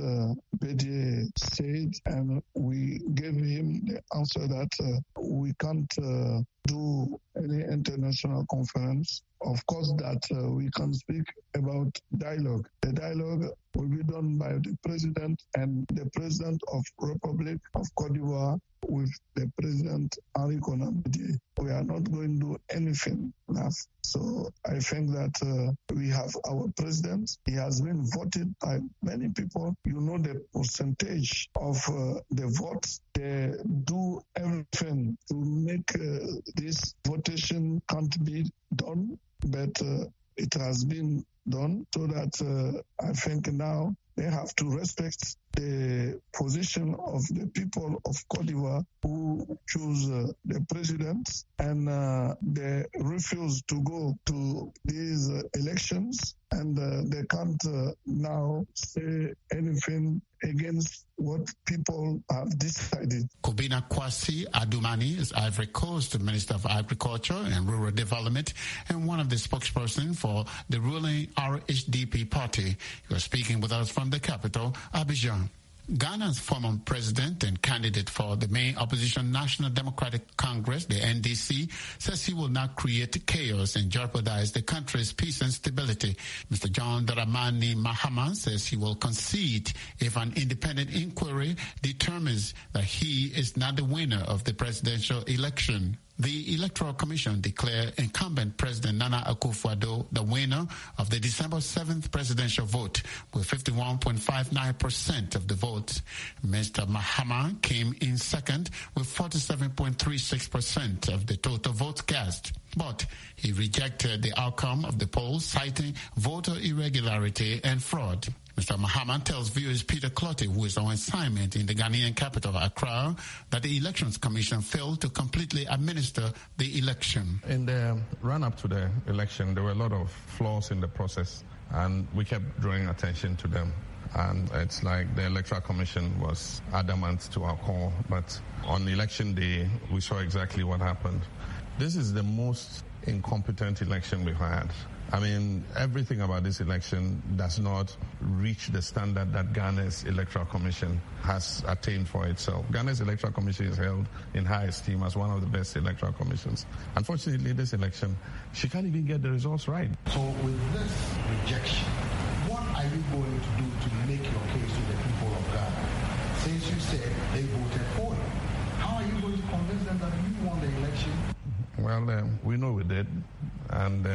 Bedie said, and we gave him the answer that we can't do any international conference of course, that we can speak about dialogue. The dialogue will be done by the President and the President of Republic of Cote d'Ivoire with the President Henri Konan Bédié. We are not going to do anything now. So I think that we have our president. He has been voted by many people. You know the percentage of the votes. They do everything to make this votation can't be done, but it has been done, so that I think now they have to respect the position of the people of Cote d'Ivoire who choose the president, and they refuse to go to these elections, and they can't now say anything against what people have decided. Kobina Kwasi Adumani is Ivory Coast Minister of Agriculture and Rural Development and one of the spokespersons for the ruling RHDP party. You are speaking with us from the capital, Abidjan. Ghana's former president and candidate for the main opposition National Democratic Congress, the NDC, says he will not create chaos and jeopardize the country's peace and stability. Mr. John Dramani Mahama says he will concede if an independent inquiry determines that he is not the winner of the presidential election. The Electoral Commission declared incumbent President Nana Akufo-Addo the winner of the December 7th presidential vote with 51.59% of the votes. Mr. Mahama came in second with 47.36% of the total votes cast. But he rejected the outcome of the poll, citing voter irregularity and fraud. Mr. Mahama tells viewers Peter Clottey, who is on assignment in the Ghanaian capital, Accra, that the Elections Commission failed to completely administer the election. In the run-up to the election, there were a lot of flaws in the process, and we kept drawing attention to them. And it's like the Electoral Commission was adamant to our call, but on election day, we saw exactly what happened. This is the most incompetent election we've had. I mean, everything about this election does not reach the standard that Ghana's Electoral Commission has attained for itself. Ghana's Electoral Commission is held in high esteem as one of the best electoral commissions. Unfortunately, this election, she can't even get the results right. So with this rejection, what are you going to do to make your case to the people of Ghana? Since you said they voted for you, how are you going to convince them that you won the election? Well, we know we did, and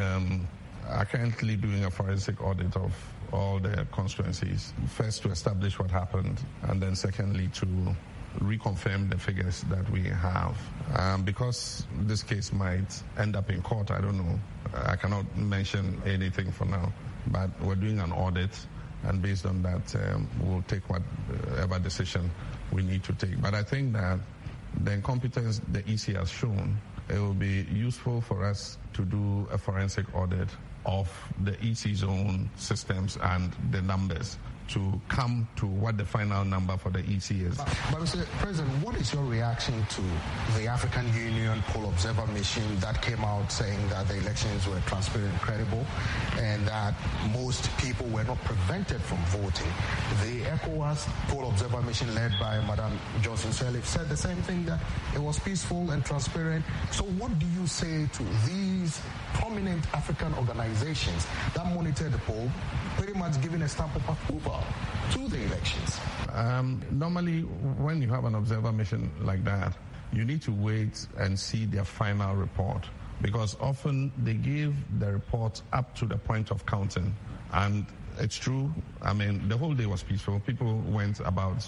are currently doing a forensic audit of all the constituencies. First, to establish what happened, and then secondly, to reconfirm the figures that we have. Because this case might end up in court, I don't know. I cannot mention anything for now, but we're doing an audit, and based on that, we'll take whatever decision we need to take. But I think that the incompetence the EC has shown, it will be useful for us to do a forensic audit of the EC's own systems and the numbers to come to what the final number for the EC is. But Mr. President, what is your reaction to the African Union poll observer mission that came out saying that the elections were transparent and credible and that most people were not prevented from voting? The ECOWAS poll observer mission led by Madam Johnson Sirleaf said the same thing, that it was peaceful and transparent. So what do you say to these prominent African organizations that monitor the poll, pretty much giving a stamp of approval to the elections? Normally, when you have an observer mission like that, you need to wait and see their final report, because often they give the report up to the point of counting. And it's true. I mean, the whole day was peaceful. People went about,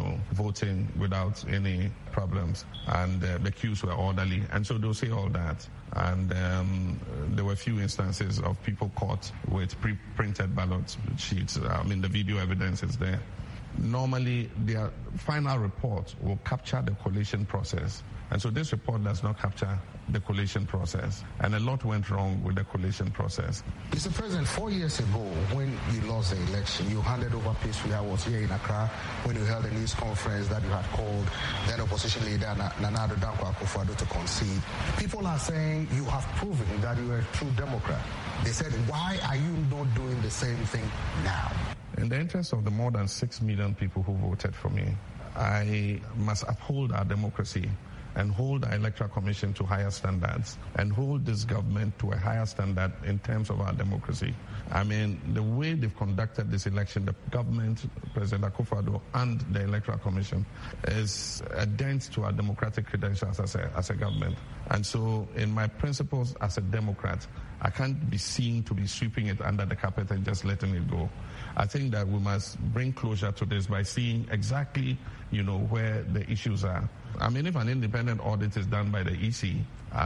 voting without any problems, and the queues were orderly. And so they'll say all that. And there were a few instances of people caught with pre-printed ballot sheets. The video evidence is there. Normally, their final report will capture the collation process. And so this report does not capture the collation process. And a lot went wrong with the collation process. Mr. President, 4 years ago, when you lost the election, you handed over peacefully. I was here in Accra when you held a news conference that you had called then opposition leader Nana Addo Dankwa Akufo-Addo to concede. People are saying you have proven that you are a true Democrat. They said, why are you not doing the same thing now? In the interest of the more than 6 million people who voted for me, I must uphold our democracy and hold the Electoral Commission to higher standards and hold this government to a higher standard in terms of our democracy. I mean, the way they've conducted this election, the government, President Akufo-Addo, and the Electoral Commission is a dent to our democratic credentials as a government. And so in my principles as a Democrat, I can't be seen to be sweeping it under the carpet and just letting it go. I think that we must bring closure to this by seeing exactly, where the issues are. I mean, if an independent audit is done by the EC,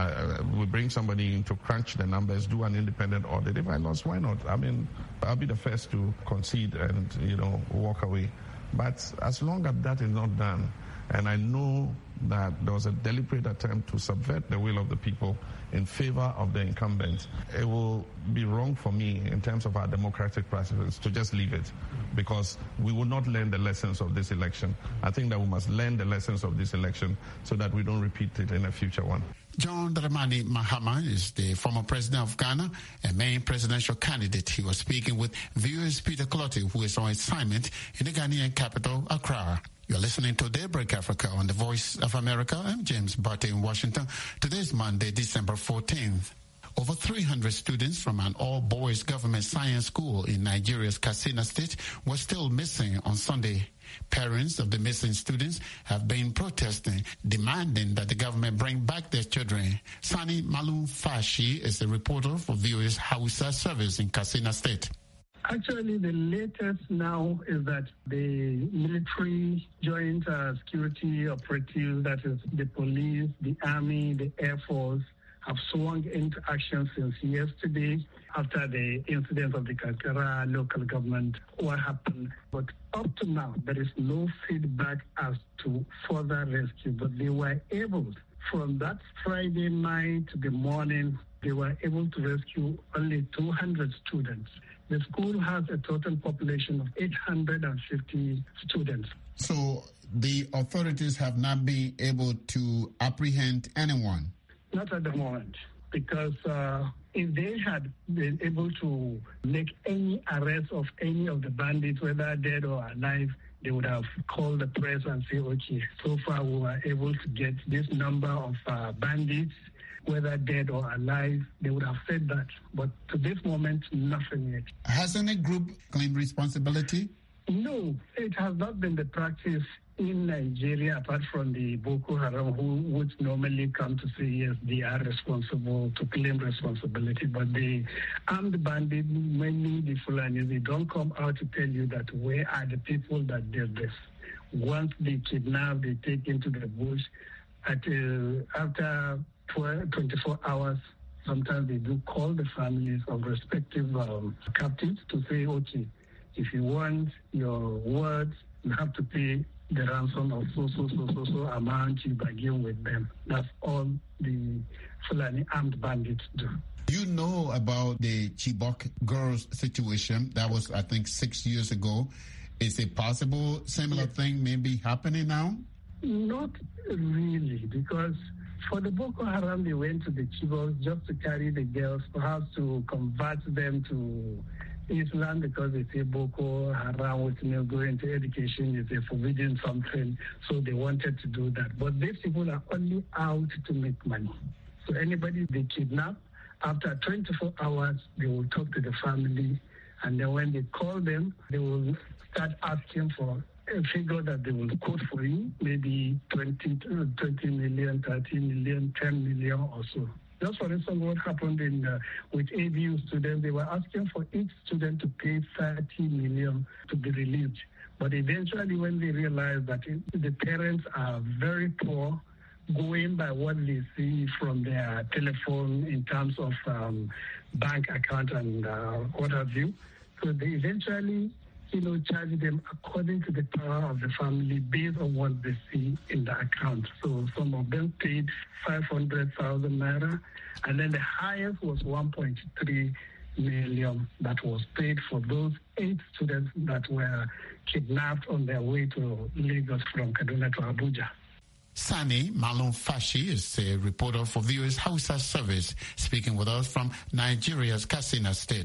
we bring somebody in to crunch the numbers, do an independent audit. If I lost, why not? I mean, I'll be the first to concede and, walk away. But as long as that is not done, and I know that there was a deliberate attempt to subvert the will of the people in favor of the incumbent, it will be wrong for me in terms of our democratic practices to just leave it, because we will not learn the lessons of this election. I think that we must learn the lessons of this election so that we don't repeat it in a future one. John Dramani Mahama is the former president of Ghana, a main presidential candidate. He was speaking with viewers Peter Clottey, who is on assignment in the Ghanaian capital, Accra. You're listening to Daybreak Africa on the Voice of America. I'm James Barty in Washington. Today is Monday, December 14th. Over 300 students from an all-boys government science school in Nigeria's Katsina State were still missing on Sunday. Parents of the missing students have been protesting, demanding that the government bring back their children. Sani Malum Fashi is a reporter for VOA's Hausa service in Katsina State. Actually, the latest now is that the military joint security operatives, that is the police, the army, the air force, have swung into action since yesterday after the incident of the Kankara local government, what happened. But up to now, there is no feedback as to further rescue. But they were able, from that Friday night to the morning, they were able to rescue only 200 students. The school has a total population of 850 students. So the authorities have not been able to apprehend anyone? Not at the moment, because if they had been able to make any arrest of any of the bandits, whether dead or alive, they would have called the press and say, okay, so far we were able to get this number of bandits, whether dead or alive. They would have said that. But to this moment, nothing yet. Has any group claimed responsibility? No, it has not been the practice in Nigeria, apart from the Boko Haram, who would normally come to say, yes, they are responsible, to claim responsibility. But the armed bandits, mainly the Fulani, they don't come out to tell you that where are the people that did this. Once they kidnap, they take into the bush. After 24 hours, sometimes they do call the families of respective captives to say, okay, if you want your words, you have to pay the ransom of so amount you bargain with them. That's all the Fulani armed bandits do. You know about the Chibok girls situation. That was, I think, 6 years ago. Is it possible similar thing may be happening now? Not really, because for the Boko Haram, they went to the Chibok just to carry the girls, perhaps to convert them to Islam, because they say Boko Haram, which may go into education, is a forbidden something, so they wanted to do that. But these people are only out to make money. So anybody they kidnap, after 24 hours, they will talk to the family, and then when they call them, they will start asking for a figure that they will quote for you, maybe 20 million, 30 million, 10 million or so. Just for instance, what happened with ABU students, they were asking for each student to pay 30 million to be released. But eventually, when they realized that the parents are very poor, going by what they see from their telephone in terms of bank account and what have you, so they eventually charge them according to the power of the family based on what they see in the account. So some of them paid 500,000 naira, and then the highest was 1.3 million that was paid for those 8 students that were kidnapped on their way to Lagos from Kaduna to Abuja. Sani Malum Fashi is a reporter for VOA's Hausa service, speaking with us from Nigeria's Katsina State.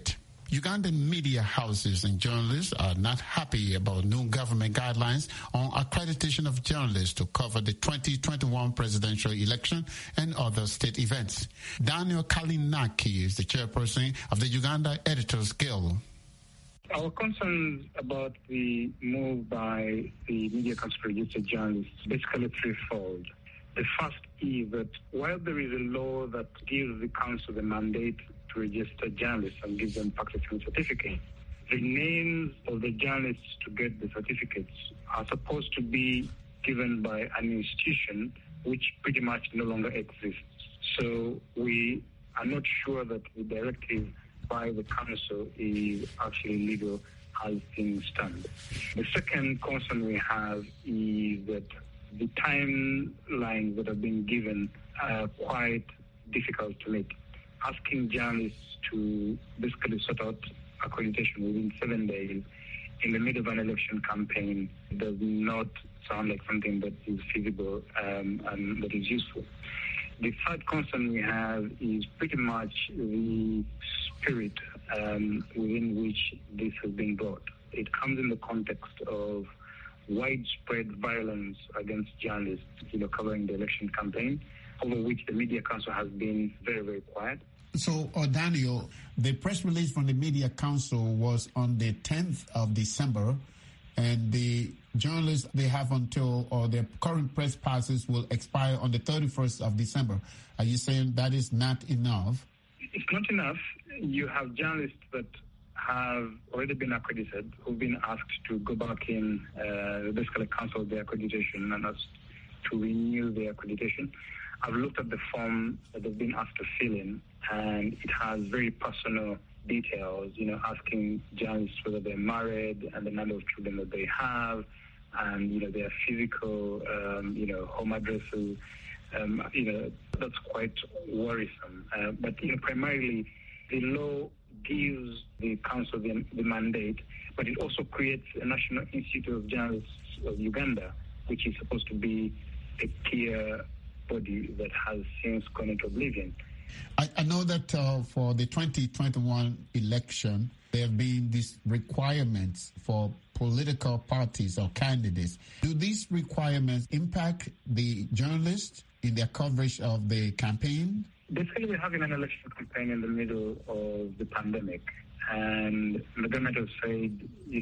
Ugandan media houses and journalists are not happy about new government guidelines on accreditation of journalists to cover the 2021 presidential election and other state events. Daniel Kalinaki is the chairperson of the Uganda Editors Guild. Our concerns about the move by the Media Council to register journalists is basically threefold. The first is that while there is a law that gives the council the mandate to register journalists and give them practicing certificates, the names of the journalists to get the certificates are supposed to be given by an institution which pretty much no longer exists. So we are not sure that the directive by the council is actually legal as things stand. The second concern we have is that the timelines that have been given are quite difficult to meet. Asking journalists to basically sort out accreditation within 7 days in the middle of an election campaign does not sound like something that is feasible and that is useful. The third concern we have is pretty much the spirit within which this has been brought. It comes in the context of widespread violence against journalists, covering the election campaign, over which the Media Council has been very, very quiet. So, Daniel, the press release from the Media Council was on the 10th of December, and the journalists, they have until, or their current press passes will expire on the 31st of December. Are you saying that is not enough? It's not enough. You have journalists that have already been accredited, who've been asked to go back in, basically cancel their accreditation and asked to renew their accreditation. I've looked at the form that they've been asked to fill in, and it has very personal details, asking journalists whether they're married and the number of children that they have, and, their physical, home addresses. That's quite worrisome. But, primarily, the law gives the council the mandate, but it also creates a National Institute of Journalists of Uganda, which is supposed to be a peer body that has since gone into oblivion. I know that for the 2021 election, there have been these requirements for political parties or candidates. Do these requirements impact the journalists in their coverage of the campaign? Basically, we're having an election campaign in the middle of the pandemic, and the government has said,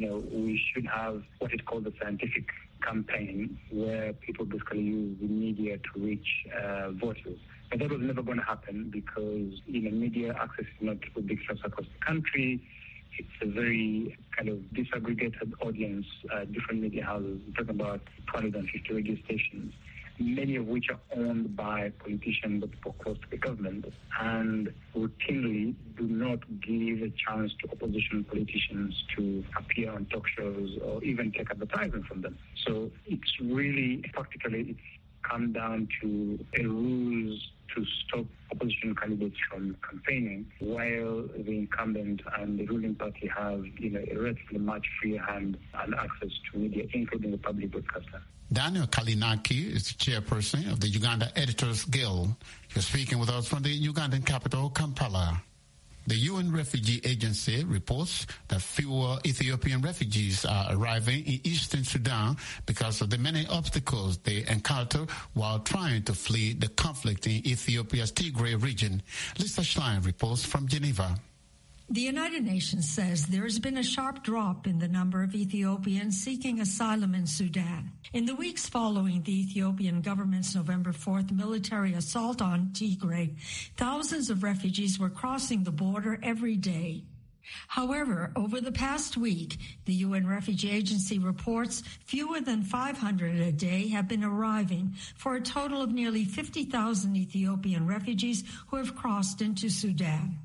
we should have what is called a scientific campaign, where people basically use the media to reach voters. But that was never going to happen because, media access is not ubiquitous across the country. It's a very kind of disaggregated audience, different media houses. We're talking about 250 radio stations, many of which are owned by politicians that are close to the government and routinely do not give a chance to opposition politicians to appear on talk shows or even take advertising from them. So it's really, practically, it's come down to a rules to stop opposition candidates from campaigning, while the incumbent and the ruling party have, a relatively much freer hand and access to media, including the public broadcaster. Daniel Kalinaki is the chairperson of the Uganda Editors Guild. You're speaking with us from the Ugandan capital, Kampala. The UN Refugee Agency reports that fewer Ethiopian refugees are arriving in eastern Sudan because of the many obstacles they encounter while trying to flee the conflict in Ethiopia's Tigray region. Lisa Schlein reports from Geneva. The United Nations says there has been a sharp drop in the number of Ethiopians seeking asylum in Sudan. In the weeks following the Ethiopian government's November 4th military assault on Tigray, thousands of refugees were crossing the border every day. However, over the past week, the UN Refugee Agency reports fewer than 500 a day have been arriving, for a total of nearly 50,000 Ethiopian refugees who have crossed into Sudan.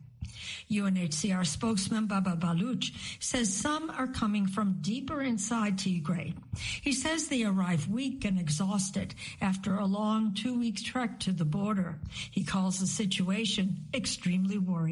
UNHCR spokesman Baba Baluch says some are coming from deeper inside Tigray. He says they arrive weak and exhausted after a long 2-week trek to the border. He calls the situation extremely worrying.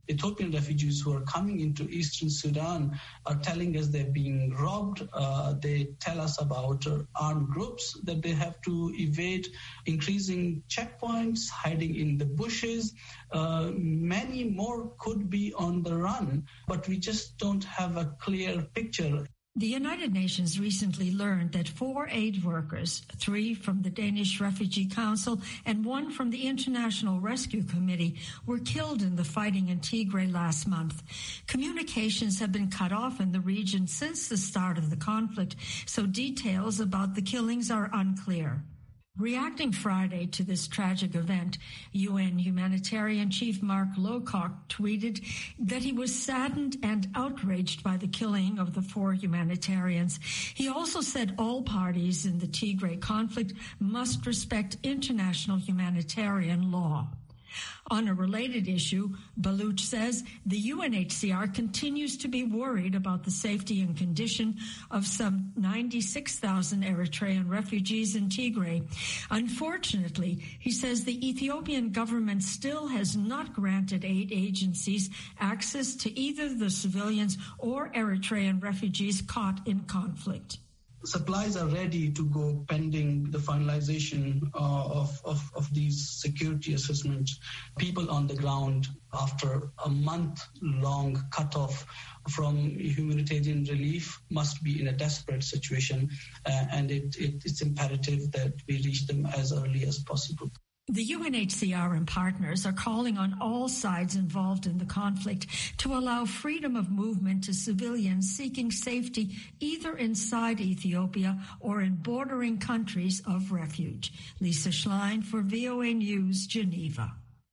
Ethiopian refugees who are coming into eastern Sudan are telling us they're being robbed. They tell us about armed groups that they have to evade, increasing checkpoints, hiding in the bushes. Many more could be on the run, but we just don't have a clear picture. The United Nations recently learned that 4 aid workers, 3 from the Danish Refugee Council and 1 from the International Rescue Committee, were killed in the fighting in Tigray last month. Communications have been cut off in the region since the start of the conflict, so details about the killings are unclear. Reacting Friday to this tragic event, UN humanitarian chief Mark Lowcock tweeted that he was saddened and outraged by the killing of the 4 humanitarians. He also said all parties in the Tigray conflict must respect international humanitarian law. On a related issue, Baluch says the UNHCR continues to be worried about the safety and condition of some 96,000 Eritrean refugees in Tigray. Unfortunately, he says the Ethiopian government still has not granted aid agencies access to either the civilians or Eritrean refugees caught in conflict. Supplies are ready to go pending the finalization of these security assessments. People on the ground, after a month-long cutoff from humanitarian relief, must be in a desperate situation, and it's imperative that we reach them as early as possible. The UNHCR and partners are calling on all sides involved in the conflict to allow freedom of movement to civilians seeking safety either inside Ethiopia or in bordering countries of refuge. Lisa Schlein for VOA News, Geneva.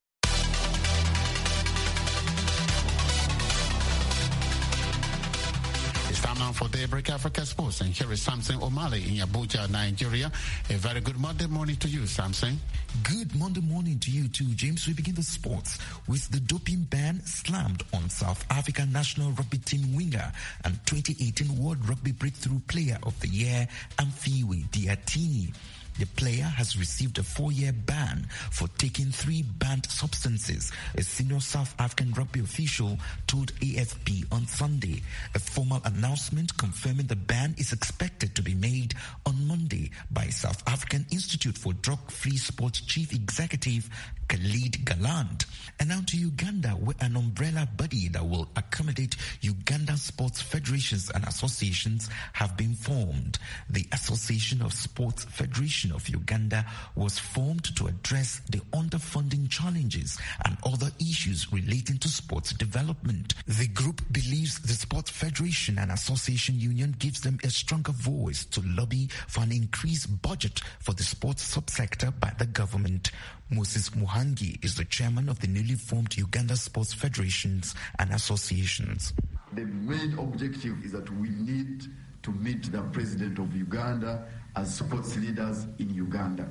Time now for Daybreak Africa Sports, and here is Samson O'Malley in Abuja, Nigeria. A very good Monday morning to you, Samson. Good Monday morning to you too, James. We begin the sports with the doping ban slammed on South African national rugby team winger and 2018 World Rugby Breakthrough Player of the Year, Amfiwe Diatini. The player has received a 4-year ban for taking 3 banned substances, a senior South African rugby official told AFP on Sunday. A formal announcement confirming the ban is expected to be made on Monday by South African Institute for Drug-Free Sport Chief Executive Khalid Gallant. And now to Uganda, where an umbrella body that will accommodate Ugandan sports federations and associations have been formed. The Association of Sports Federation of Uganda was formed to address the underfunding challenges and other issues relating to sports development. The group believes the Sports Federation and Association Union gives them a stronger voice to lobby for an increased budget for the sports subsector by the government. Moses Muhangi is the chairman of the newly formed Uganda Sports Federations and Associations. The main objective is that we need to meet the president of Uganda as sports leaders in Uganda.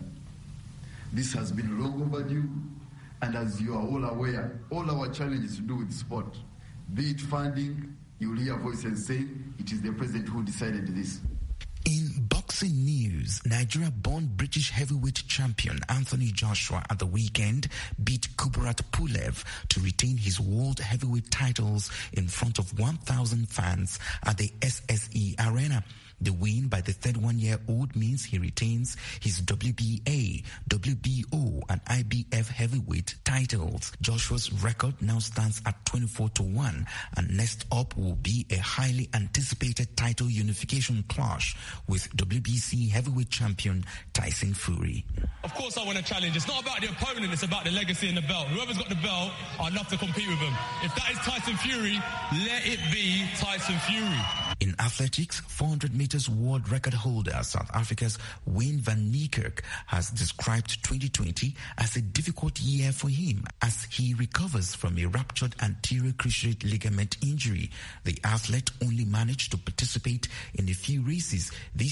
This has been long overdue, and as you are all aware, all our challenges to do with sport, be it funding, you'll hear voices saying it is the president who decided this. In boxing news, Nigeria-born British heavyweight champion Anthony Joshua at the weekend beat Kubrat Pulev to retain his world heavyweight titles in front of 1,000 fans at the SSE Arena. The win by the 31-year-old means he retains his WBA, WBO, and IBF heavyweight titles. Joshua's record now stands at 24-1, and next up will be a highly anticipated title unification clash with WBC heavyweight champion Tyson Fury. Of course I want to challenge. It's not about the opponent, it's about the legacy and the belt. Whoever's got the belt, I'd love to compete with them. If that is Tyson Fury, let it be Tyson Fury. In athletics, 400 meters world record holder South Africa's Wayne van Niekerk has described 2020 as a difficult year for him as he recovers from a ruptured anterior cruciate ligament injury. The athlete only managed to participate in a few races this year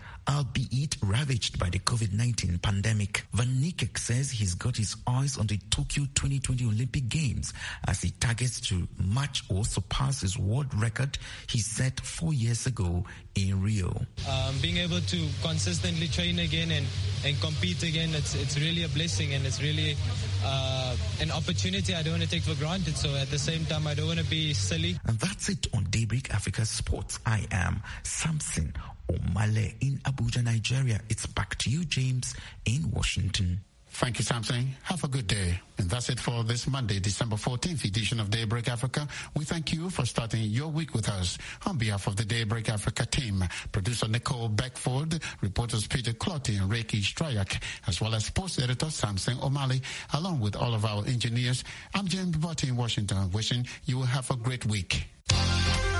albeit ravaged by the COVID-19 pandemic. Van Niekerk says he's got his eyes on the Tokyo 2020 Olympic Games as he targets to match or surpass his world record he set 4 years ago in Rio. Being able to consistently train again and compete again, it's really a blessing, and it's really an opportunity I don't want to take for granted. So at the same time, I don't want to be silly. And that's it on Daybreak Africa Sports. I am Samson Omale in Abuja, Nigeria. It's back to you, James, in Washington. Thank you, Samson. Have a good day. And that's it for this Monday, December 14th edition of Daybreak Africa. We thank you for starting your week with us. On behalf of the Daybreak Africa team, producer Nicole Beckford, reporters Peter Clotty and Reiki Strayak, as well as sports editor Samson O'Malley, along with all of our engineers, I'm James Botti in Washington, wishing you will have a great week.